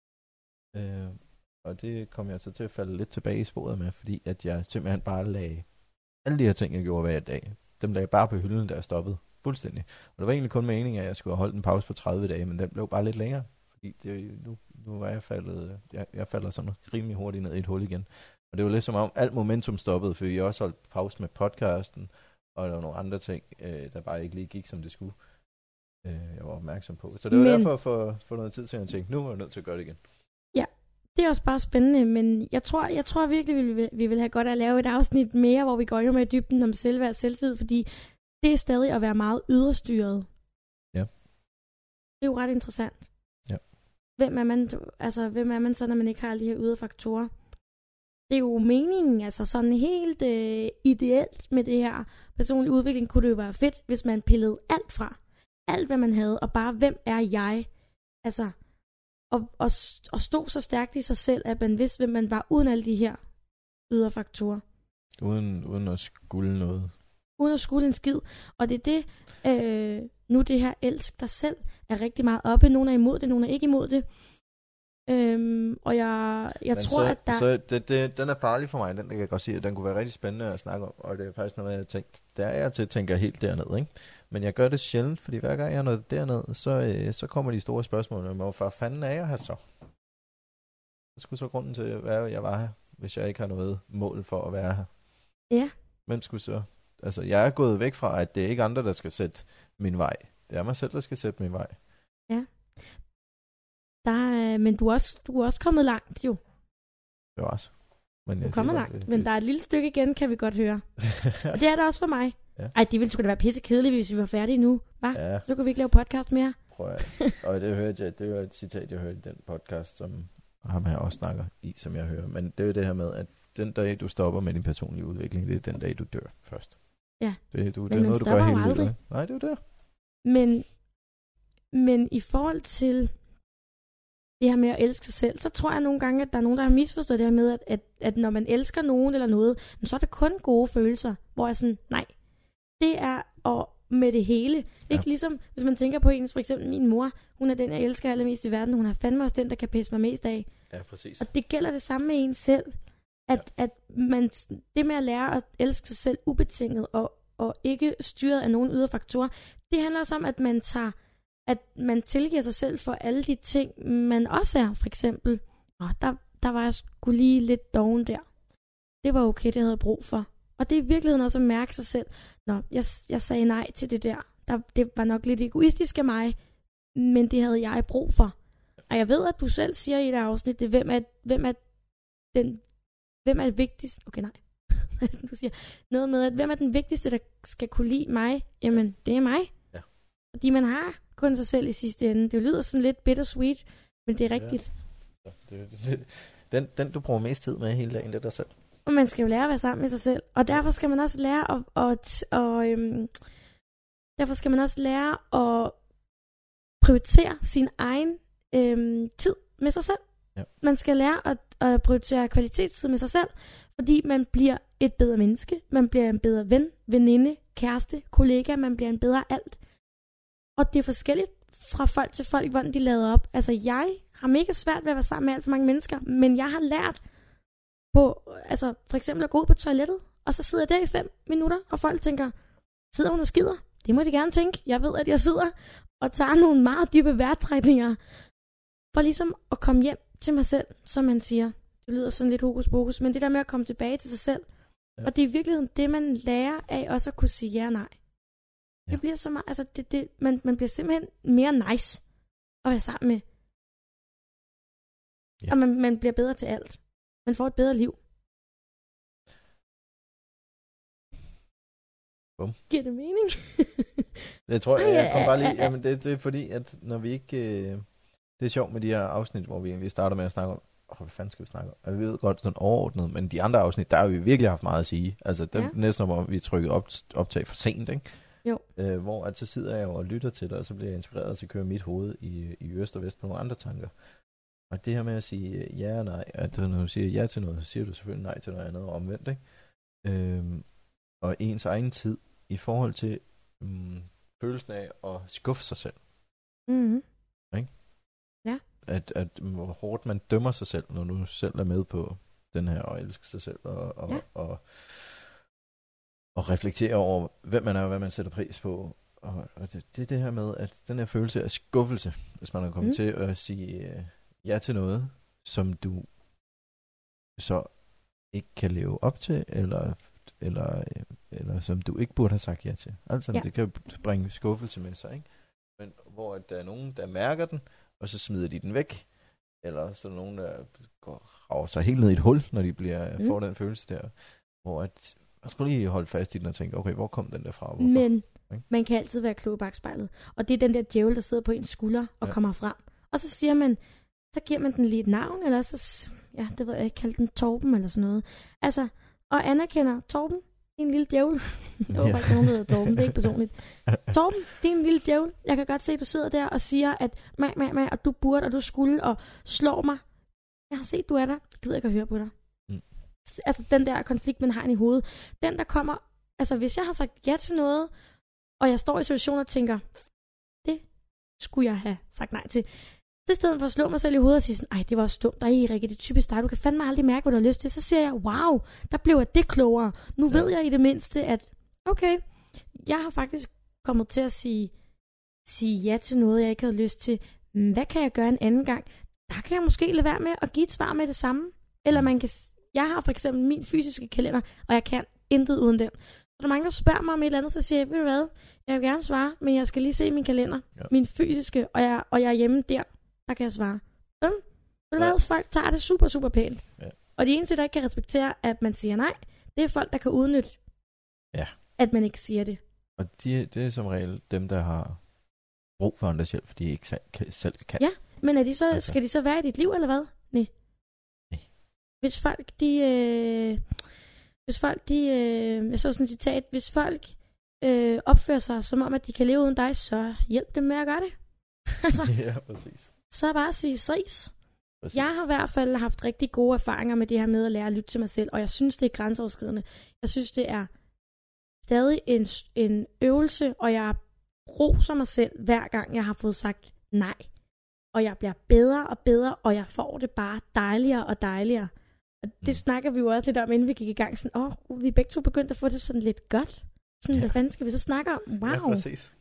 Og det kom jeg så til at falde lidt tilbage i sporet med, fordi at jeg simpelthen bare lagde alle de her ting, jeg gjorde hver dag, dem lagde jeg bare på hylden, da jeg stoppede fuldstændig. Og det var egentlig kun meningen, at jeg skulle have holdt en pause på 30 dage, men den blev bare lidt længere, fordi nu var jeg faldet, jeg falder sådan rimelig hurtigt ned i et hul igen. Og det var lidt som om alt momentum stoppede, fordi jeg også holdt pause med podcasten, og der var nogle andre ting, der bare ikke lige gik, som det skulle. Jeg var opmærksom på. Så det var derfor for noget tid til, at jeg tænkte, nu er jeg nødt til at gøre det igen. Ja, det er også bare spændende, men jeg tror virkelig, vi vil have godt at lave et afsnit mere, hvor vi går endnu mere i dybden om selvværd og selvtid, fordi det er stadig at være meget yderstyret. Ja. Det er jo ret interessant. Ja. Hvem er man så, når man ikke har alle de her ydre faktorer? Det er jo meningen, altså sådan helt ideelt med det her personlig udvikling, kunne det jo være fedt, hvis man pillede alt fra. Alt, hvad man havde, og bare, hvem er jeg? Altså, og stå så stærkt i sig selv, at man vidste, hvem man var, uden alle de her ydre faktorer. Uden at skulle noget. Uden at skulle en skid. Og det er det, nu det her elsk dig selv, er rigtig meget oppe. Nogle er imod det, nogle er ikke imod det. Og jeg tror, at der... Så den er farlig for mig, den kan jeg godt sige, at den kunne være rigtig spændende at snakke om, og det er faktisk noget, jeg har tænkt. Der er jeg til at tænke helt derned, ikke? Men jeg gør det sjældent, fordi hver gang jeg er nået derned, så kommer de store spørgsmål om, hvorfor fanden er jeg her så? Det skulle så grunden til, at jeg var her, hvis jeg ikke har noget mål for at være her. Ja. Men skulle så... Altså, jeg er gået væk fra, at det er ikke andre, der skal sætte min vej. Det er mig selv, der skal sætte min vej. Ja. Men du er også kommet langt, jo. Det var også. Men du er kommet langt, men der er et lille stykke igen, kan vi godt høre. Og det er der også for mig. Ja. Ej, det ville sgu da være pissekedeligt, hvis vi var færdige nu. Hva? Ja. Så kunne vi ikke lave podcast mere. Prøv at... Og det var et citat, jeg hørte i den podcast, som ham her også snakker i, som jeg hører. Men det er jo det her med, at den dag, du stopper med din personlige udvikling, det er den dag, du dør først. Ja. Det er noget, du gør helt vildt. Nej, det er jo det. Men i forhold til det her med at elske sig selv, så tror jeg nogle gange, at der er nogen, der har misforstået det her med, at når man elsker nogen eller noget, så er det kun gode følelser, hvor jeg sådan, nej, det er med det hele. Ja. Ikke ligesom, hvis man tænker på ens, for eksempel min mor, hun er den, jeg elsker allermest i verden, hun er fandme også den, der kan pisse mig mest af. Ja, præcis. Og det gælder det samme med en selv. At man, det med at lære at elske sig selv ubetinget, og ikke styret af nogen ydre faktorer, det handler også om, at man tilgiver sig selv for alle de ting, man også er. For eksempel, der var jeg sgu lige lidt doven der. Det var okay, det havde jeg brug for. Og det er i virkeligheden også at mærke sig selv. Jeg sagde nej til det der. Det var nok lidt egoistisk af mig, men det havde jeg brug for. Og jeg ved, at du selv siger i det afsnit, hvem er det vigtigste? Okay, nej. Du siger noget med, at hvem er den vigtigste, der skal kunne lide mig? Jamen, det er mig. Ja. Fordi man har kun sig selv i sidste ende. Det lyder sådan lidt bittersweet, men det er rigtigt. Ja. Den du bruger mest tid med hele dagen, det er dig selv. Og man skal jo lære at være sammen med sig selv. Og derfor skal man også lære at prioritere sin egen tid med sig selv. Ja. Man skal lære at prioritere kvalitetstid med sig selv, fordi man bliver et bedre menneske. Man bliver en bedre ven, veninde, kæreste, kollega. Man bliver en bedre alt. Og det er forskelligt fra folk til folk, hvordan de lader op. Altså, jeg har mega svært ved at være sammen med alt for mange mennesker, men jeg har lært for eksempel at gå ud på toilettet, og så sidder jeg der i 5 minutter, og folk tænker, sidder hun og skider? Det må de gerne tænke. Jeg ved, at jeg sidder og tager nogle meget dybe vejrtrækninger, for ligesom at komme hjem til mig selv, som man siger. Det lyder sådan lidt hokus pokus, men det der med at komme tilbage til sig selv, og det er i virkeligheden det, man lærer af også at kunne sige ja og nej. Det bliver så meget, altså man bliver simpelthen mere nice at være sammen med. Ja. Og man bliver bedre til alt. Man får et bedre liv. Bum. Giver det mening? Det tror jeg kom bare lige. Jamen det er fordi, at når vi ikke... det er sjovt med de her afsnit, hvor vi egentlig starter med at snakke om, hvad fanden skal vi snakke om? Altså, vi ved godt sådan overordnet, men de andre afsnit, der har vi virkelig haft meget at sige. Altså dem næsten, hvor vi er trykket optag for sent, ikke? Jo. Hvor at så sidder jeg og lytter til det, og så bliver jeg inspireret til at køre mit hoved i øst og vest på nogle andre tanker. Og det her med at sige ja og nej, at når du siger ja til noget, så siger du selvfølgelig nej til noget andet og omvendt, ikke? Og ens egen tid i forhold til følelsen af at skuffe sig selv. Mhm. Ikke? Ja. At hvor hårdt man dømmer sig selv, når du selv er med på den her og elsker sig selv og reflektere over, hvem man er og hvad man sætter pris på. Og det er det her med, at den her følelse af skuffelse, hvis man er kommet til at sige ja til noget, som du så ikke kan leve op til, eller som du ikke burde have sagt ja til. Altså, det kan bringe skuffelse med sig, ikke? Men hvor der er nogen, der mærker den, og så smider de den væk, eller så er der nogen, der rager sig helt ned i et hul, når de får den følelse der, hvor at man skal lige holde fast i den og tænke, okay, hvor kom den der fra? Hvorfor? Men man kan altid være klog bag spejlet. Og det er den der djævel, der sidder på ens skulder og kommer frem. Og så siger man, så giver man den lige et navn, eller så, det ved jeg ikke, kalde den Torben eller sådan noget. Altså, og anerkender, Torben, din lille djævel. Jeg håber ikke, nogen hedder Torben, det er ikke personligt. Torben, din lille djævel. Jeg kan godt se, at du sidder der og siger, at og du burde, og du skulle, og slår mig. Jeg har set, du er der. Jeg gider ikke at høre på dig. Altså den der konflikt, man har i hovedet. Den, der kommer, altså hvis jeg har sagt ja til noget, og jeg står i situationen og tænker, det skulle jeg have sagt nej til. Så i stedet for at slå mig selv i hovedet og sige sådan, ej, det var også dumt, Rikke, det er typisk dig, du kan fandme aldrig mærke, hvad du har lyst til. Så siger jeg, wow, der blev jeg det klogere. Nu ved jeg i det mindste, at okay, jeg har faktisk kommet til at sige ja til noget, jeg ikke havde lyst til. Hvad kan jeg gøre en anden gang? Der kan jeg måske lade være med at give et svar med det samme. Eller man kan, jeg har for eksempel min fysiske kalender, og jeg kan intet uden den. Så der er mange, der spørger mig om et eller andet, så siger jeg, ved du hvad, jeg vil gerne svare, men jeg skal lige se min kalender, min fysiske, og jeg er hjemme der kan jeg svare. Ved du hvad, folk tager det super, super pænt. Ja. Og de eneste, der ikke kan respektere, at man siger nej, det er folk, der kan udnytte, at man ikke siger det. Og det er som regel dem, der har brug for andres hjælp, fordi de ikke selv kan. Ja, men er de så, skal de så være i dit liv, eller hvad? Nej. Hvis folk, jeg så sådan et citat, hvis folk opfører sig som om, at de kan leve uden dig, så hjælp dem med at gøre det. Altså, ja, præcis. Så bare sige ses. Jeg har i hvert fald haft rigtig gode erfaringer med det her med at lære at lytte til mig selv, og jeg synes, det er grænseoverskridende. Jeg synes, det er stadig en øvelse, og jeg roser mig selv, hver gang jeg har fået sagt nej. Og jeg bliver bedre og bedre, og jeg får det bare dejligere og dejligere. Og det snakker vi jo også lidt om, inden vi gik i gang. Sådan, vi begge to begyndte at få det sådan lidt godt. Sådan, hvad fanden skal vi så snakke om? Wow. Ja, præcis.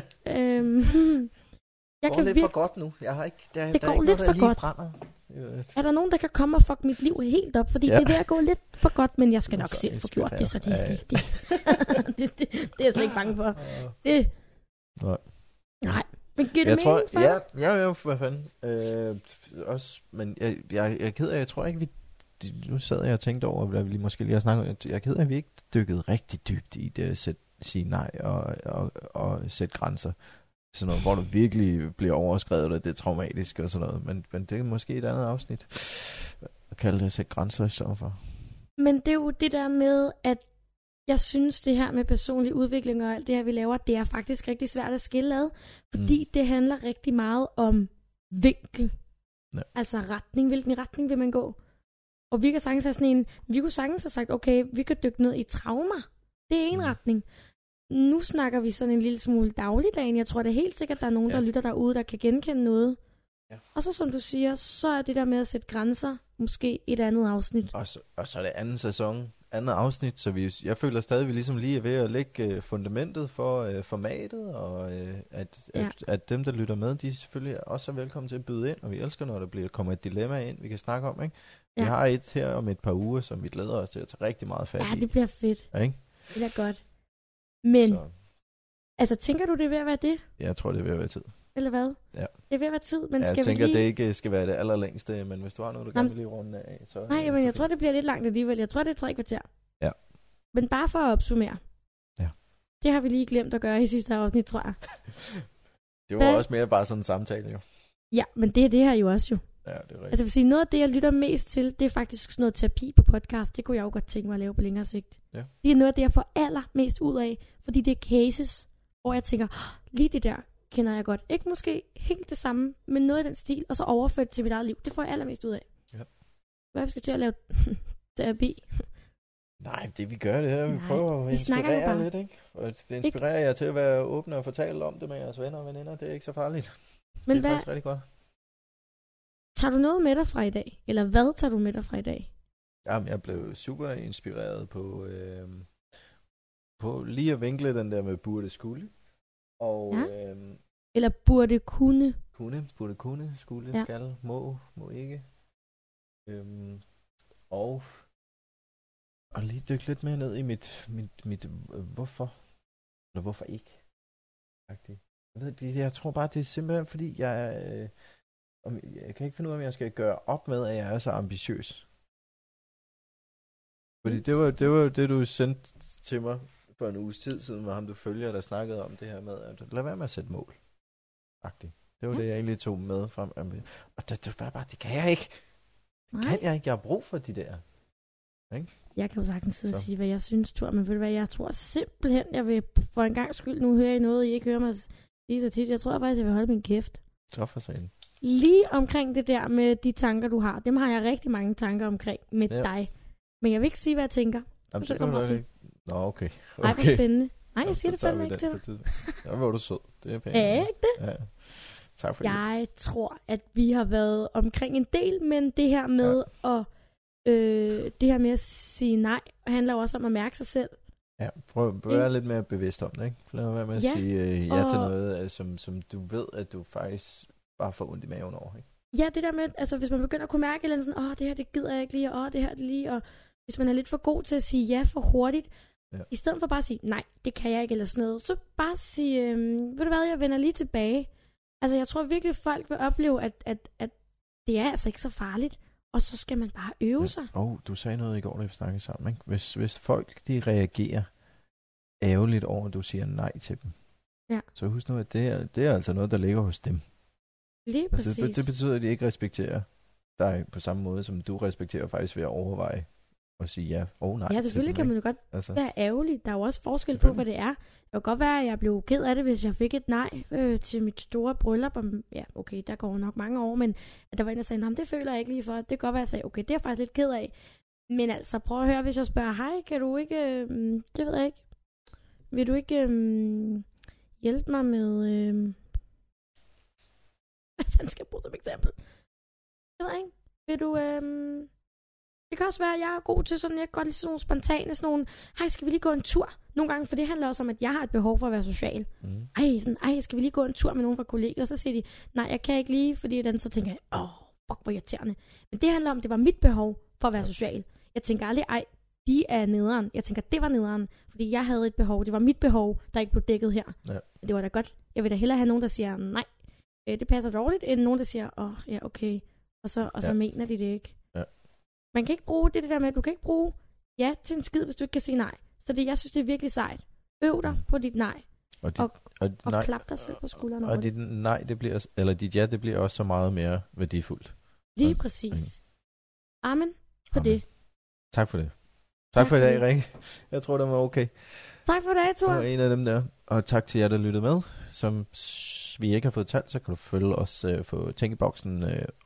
Jeg går lidt for godt nu. Jeg har ikke, det går lidt for godt. Brænder. Er der nogen, der kan komme og fuck mit liv helt op? Fordi det er ved at gå lidt for godt, men jeg skal nok selv få gjort det, så det er slet ikke det er jeg slet ikke bange for. Nej. Men giver det mening for dig? Ja, hvad fanden. Også, men jeg er ked af, jeg tror ikke, nu sad jeg og tænkte over, hvad vi måske lige har snakket om. Jeg er ked af, at vi ikke dykkede rigtig dybt i det at sige nej og sætte grænser. Sådan noget, hvor du virkelig bliver overskrevet, og det er traumatisk og sådan noget. Men det er måske et andet afsnit at kalde det at sætte grænser i stedet for. Men det er jo det der med, at jeg synes, det her med personlig udvikling og alt det her, vi laver, det er faktisk rigtig svært at skille ad. Fordi det handler rigtig meget om vinkel. Ja. Altså retning. Hvilken retning vil man gå? Og vi kan sagtens have vi kunne sagtens have sagt, okay, vi kan dykke ned i traumer. Det er en retning. Nu snakker vi sådan en lille smule dagligdagen. Jeg tror, det er helt sikkert, at der er nogen, der lytter derude, der kan genkende noget. Ja. Og så, som du siger, så er det der med at sætte grænser måske et andet afsnit. Og så er det anden sæson, andet afsnit, så jeg føler stadig, at vi ligesom lige er ved at lægge fundamentet for formatet, og at dem, der lytter med, de selvfølgelig også er velkommen til at byde ind, og vi elsker, når der kommer et dilemma ind, vi kan snakke om, ikke? Ja. Vi har et her om et par uger, som vi glæder os til at tage rigtig meget fat i. Ja, det bliver fedt. Ja, ikke? Det bliver godt. Men, altså tænker du, det er ved at være det? Jeg tror, det er ved at være tid. Eller hvad? Ja. Det er ved at være tid, men jeg tænker, det ikke skal være det allerlængste, men hvis du har noget, du gerne vil lige runde af, så... Nej, men jeg tror, det bliver lidt langt alligevel. Jeg tror, det er 3 kvarter. Ja. Men bare for at opsummere. Ja. Det har vi lige glemt at gøre i sidste afsnit, tror jeg. Det var også mere bare sådan en samtale, jo. Ja, men det er det her jo også jo. Ja, det er rigtigt. Altså, vil sige, noget af det, jeg lytter mest til, det er faktisk sådan noget terapi på podcast. Det kunne jeg jo godt tænke mig at lave på længere sigt. Ja. Det er noget af det, jeg får allermest ud af, fordi det er cases, hvor jeg tænker, lige det der kender jeg godt. Ikke måske helt det samme, men noget i den stil, og så overført til mit eget liv. Det får jeg allermest ud af. Ja. Hvad vi skal til at lave terapi? Nej, det vi gør, det her, vi prøver at inspirere lidt, ikke? Og inspirere jer til at være åbne og fortælle om det med jeres venner og veninder. Det er ikke så farligt. Men det er faktisk rigtig godt. Tager du noget med dig fra i dag? Eller hvad tager du med dig fra i dag? Jamen, jeg blev super inspireret på lige at vinkle den der med burde skulle. Og, eller burde kunne. Burde kunne, skulle, skal, må ikke. Og lige dykke lidt mere ned i mit hvorfor. Eller hvorfor ikke. Jeg tror bare, det er simpelthen fordi, jeg kan ikke finde ud af, om jeg skal gøre op med, at jeg er så ambitiøs. Fordi det var det, du sendte til mig for en uges tid siden, med ham du følger, der snakkede om det her med, at lad være med at sætte mål. Det var det, jeg egentlig tog med frem. Og det var bare, det kan jeg ikke. Det kan jeg ikke. Jeg har brug for de der. Ikke? Jeg kan jo sagtens sidde og Så. sige, hvad jeg synes, Thor, men ved du hvad, jeg tror simpelthen, jeg vil for en gang skyld nu høre I noget, I ikke hører mig sige så tit. Jeg tror faktisk, jeg vil holde min kæft. Så for sagen. Lige omkring det der med de tanker, du har, dem har jeg rigtig mange tanker omkring med dig. Men jeg vil ikke sige, hvad jeg tænker. Jamen, Så det kan kommer du det. ikke. Nå, okay. Ej, hvor spændende. Nej, jeg siger Så det tager fandme vi ikke den til dig. på tid. Ja, hvor er du sød. Det er pænt. Er ikke det? Ja. Tak for det. Jeg tror, at vi har været omkring en del, men det her med det her med at sige nej, handler jo også om at mærke sig selv. Ja, prøv at være lidt mere bevidst om det, ikke? Lad være med at sige ja til noget, som du ved, at du faktisk bare får ondt i maven over, ikke? Ja, det der med, altså hvis man begynder at kunne mærke et eller andet sådan, det her, det gider jeg ikke lige, og det her, det lige, og hvis man er lidt for god til at sige ja for hurtigt, i stedet for bare at sige, nej, det kan jeg ikke, eller sådan noget, så bare sige, ved du hvad, jeg vender lige tilbage. Altså, jeg tror virkelig, folk vil opleve, at det er altså ikke så farligt, og så skal man bare øve sig. Du sagde noget i går, da vi snakkede sammen, ikke? Hvis folk, de reagerer ærgerligt over, at du siger nej til dem, så husk nu, at det er altså noget, der ligger hos dem. Lige præcis. Altså, det betyder, at de ikke respekterer dig på samme måde, som du respekterer faktisk ved at overveje og sige ja nej. Ja, selvfølgelig kan man jo godt være ærgerlig. Der er jo også forskel på, hvad det er. Det kan godt være, at jeg blev ked af det, hvis jeg fik et nej til mit store bryllup. Ja, okay, der går nok mange år, men at der var en, der sagde, det føler jeg ikke lige for. Det kan godt være, at jeg sagde, okay, det er jeg faktisk lidt ked af. Men altså, prøv at høre, hvis jeg spørger, hej, kan du ikke, det ved jeg ikke, vil du ikke hjælpe mig med, hvad fanden skal jeg bruge som eksempel? Jeg ved ikke, vil du, det kan også være, at jeg er god til sådan, jeg kan godt lide sådan nogle spontane, sådan nogle, hej, skal vi lige gå en tur? Nogle gange, for det handler også om, at jeg har et behov for at være social. Skal vi lige gå en tur med nogle fra kolleger? Og så siger de, nej, jeg kan ikke lige, fordi den så tænker jeg, fuck, hvor irriterende. Men det handler om, det var mit behov for at være social. Jeg tænker aldrig, de er nederen. Jeg tænker, det var nederen, fordi jeg havde et behov. Det var mit behov, der ikke blev dækket her. Ja. Det var da godt. Jeg vil da hellere have nogen, der siger, nej, det passer dårligt, end nogen, der siger, ja, okay. Og så mener de det ikke. Ja. Man kan ikke bruge det der med, at du kan ikke bruge ja til en skid, hvis du ikke kan sige nej. Så jeg synes, det er virkelig sejt. Øv dig på dit nej. Og klap dig selv på skulderen. Og dit nej, dit ja, det bliver også så meget mere værdifuldt. Lige præcis. Amen på det. Tak for det. Tak for i dag, Rikke. Jeg tror, det var okay. Tak for i dag, Thor. Det var en af dem der. Og tak til jer, der lyttede med. Som vi ikke har fået talt, så kan du følge os på Tænkeboksen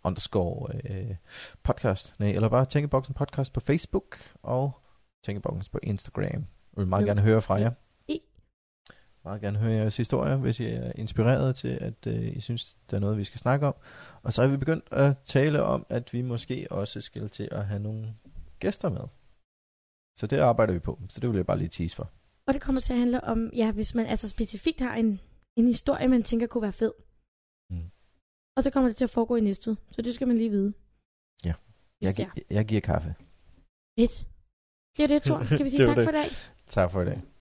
_podcast. Eller bare Tænkeboksen podcast på Facebook og Tænkeboksen på Instagram. Jeg vil meget gerne høre fra jer. Meget gerne høre jeres historier, hvis I er inspireret til, at I synes, der er noget, vi skal snakke om. Og så er vi begyndt at tale om, at vi måske også skal til at have nogle gæster med. Så det arbejder vi på. Så det vil jeg bare lige tease for. Og det kommer til at handle om, hvis man altså specifikt har en historie, man tænker kunne være fed. Og så kommer det til at foregå i Næstved. Så det skal man lige vide. Ja. Jeg giver kaffe. Fedt. Det er det, Thor. Skal vi sige tak for i dag? Tak for i dag.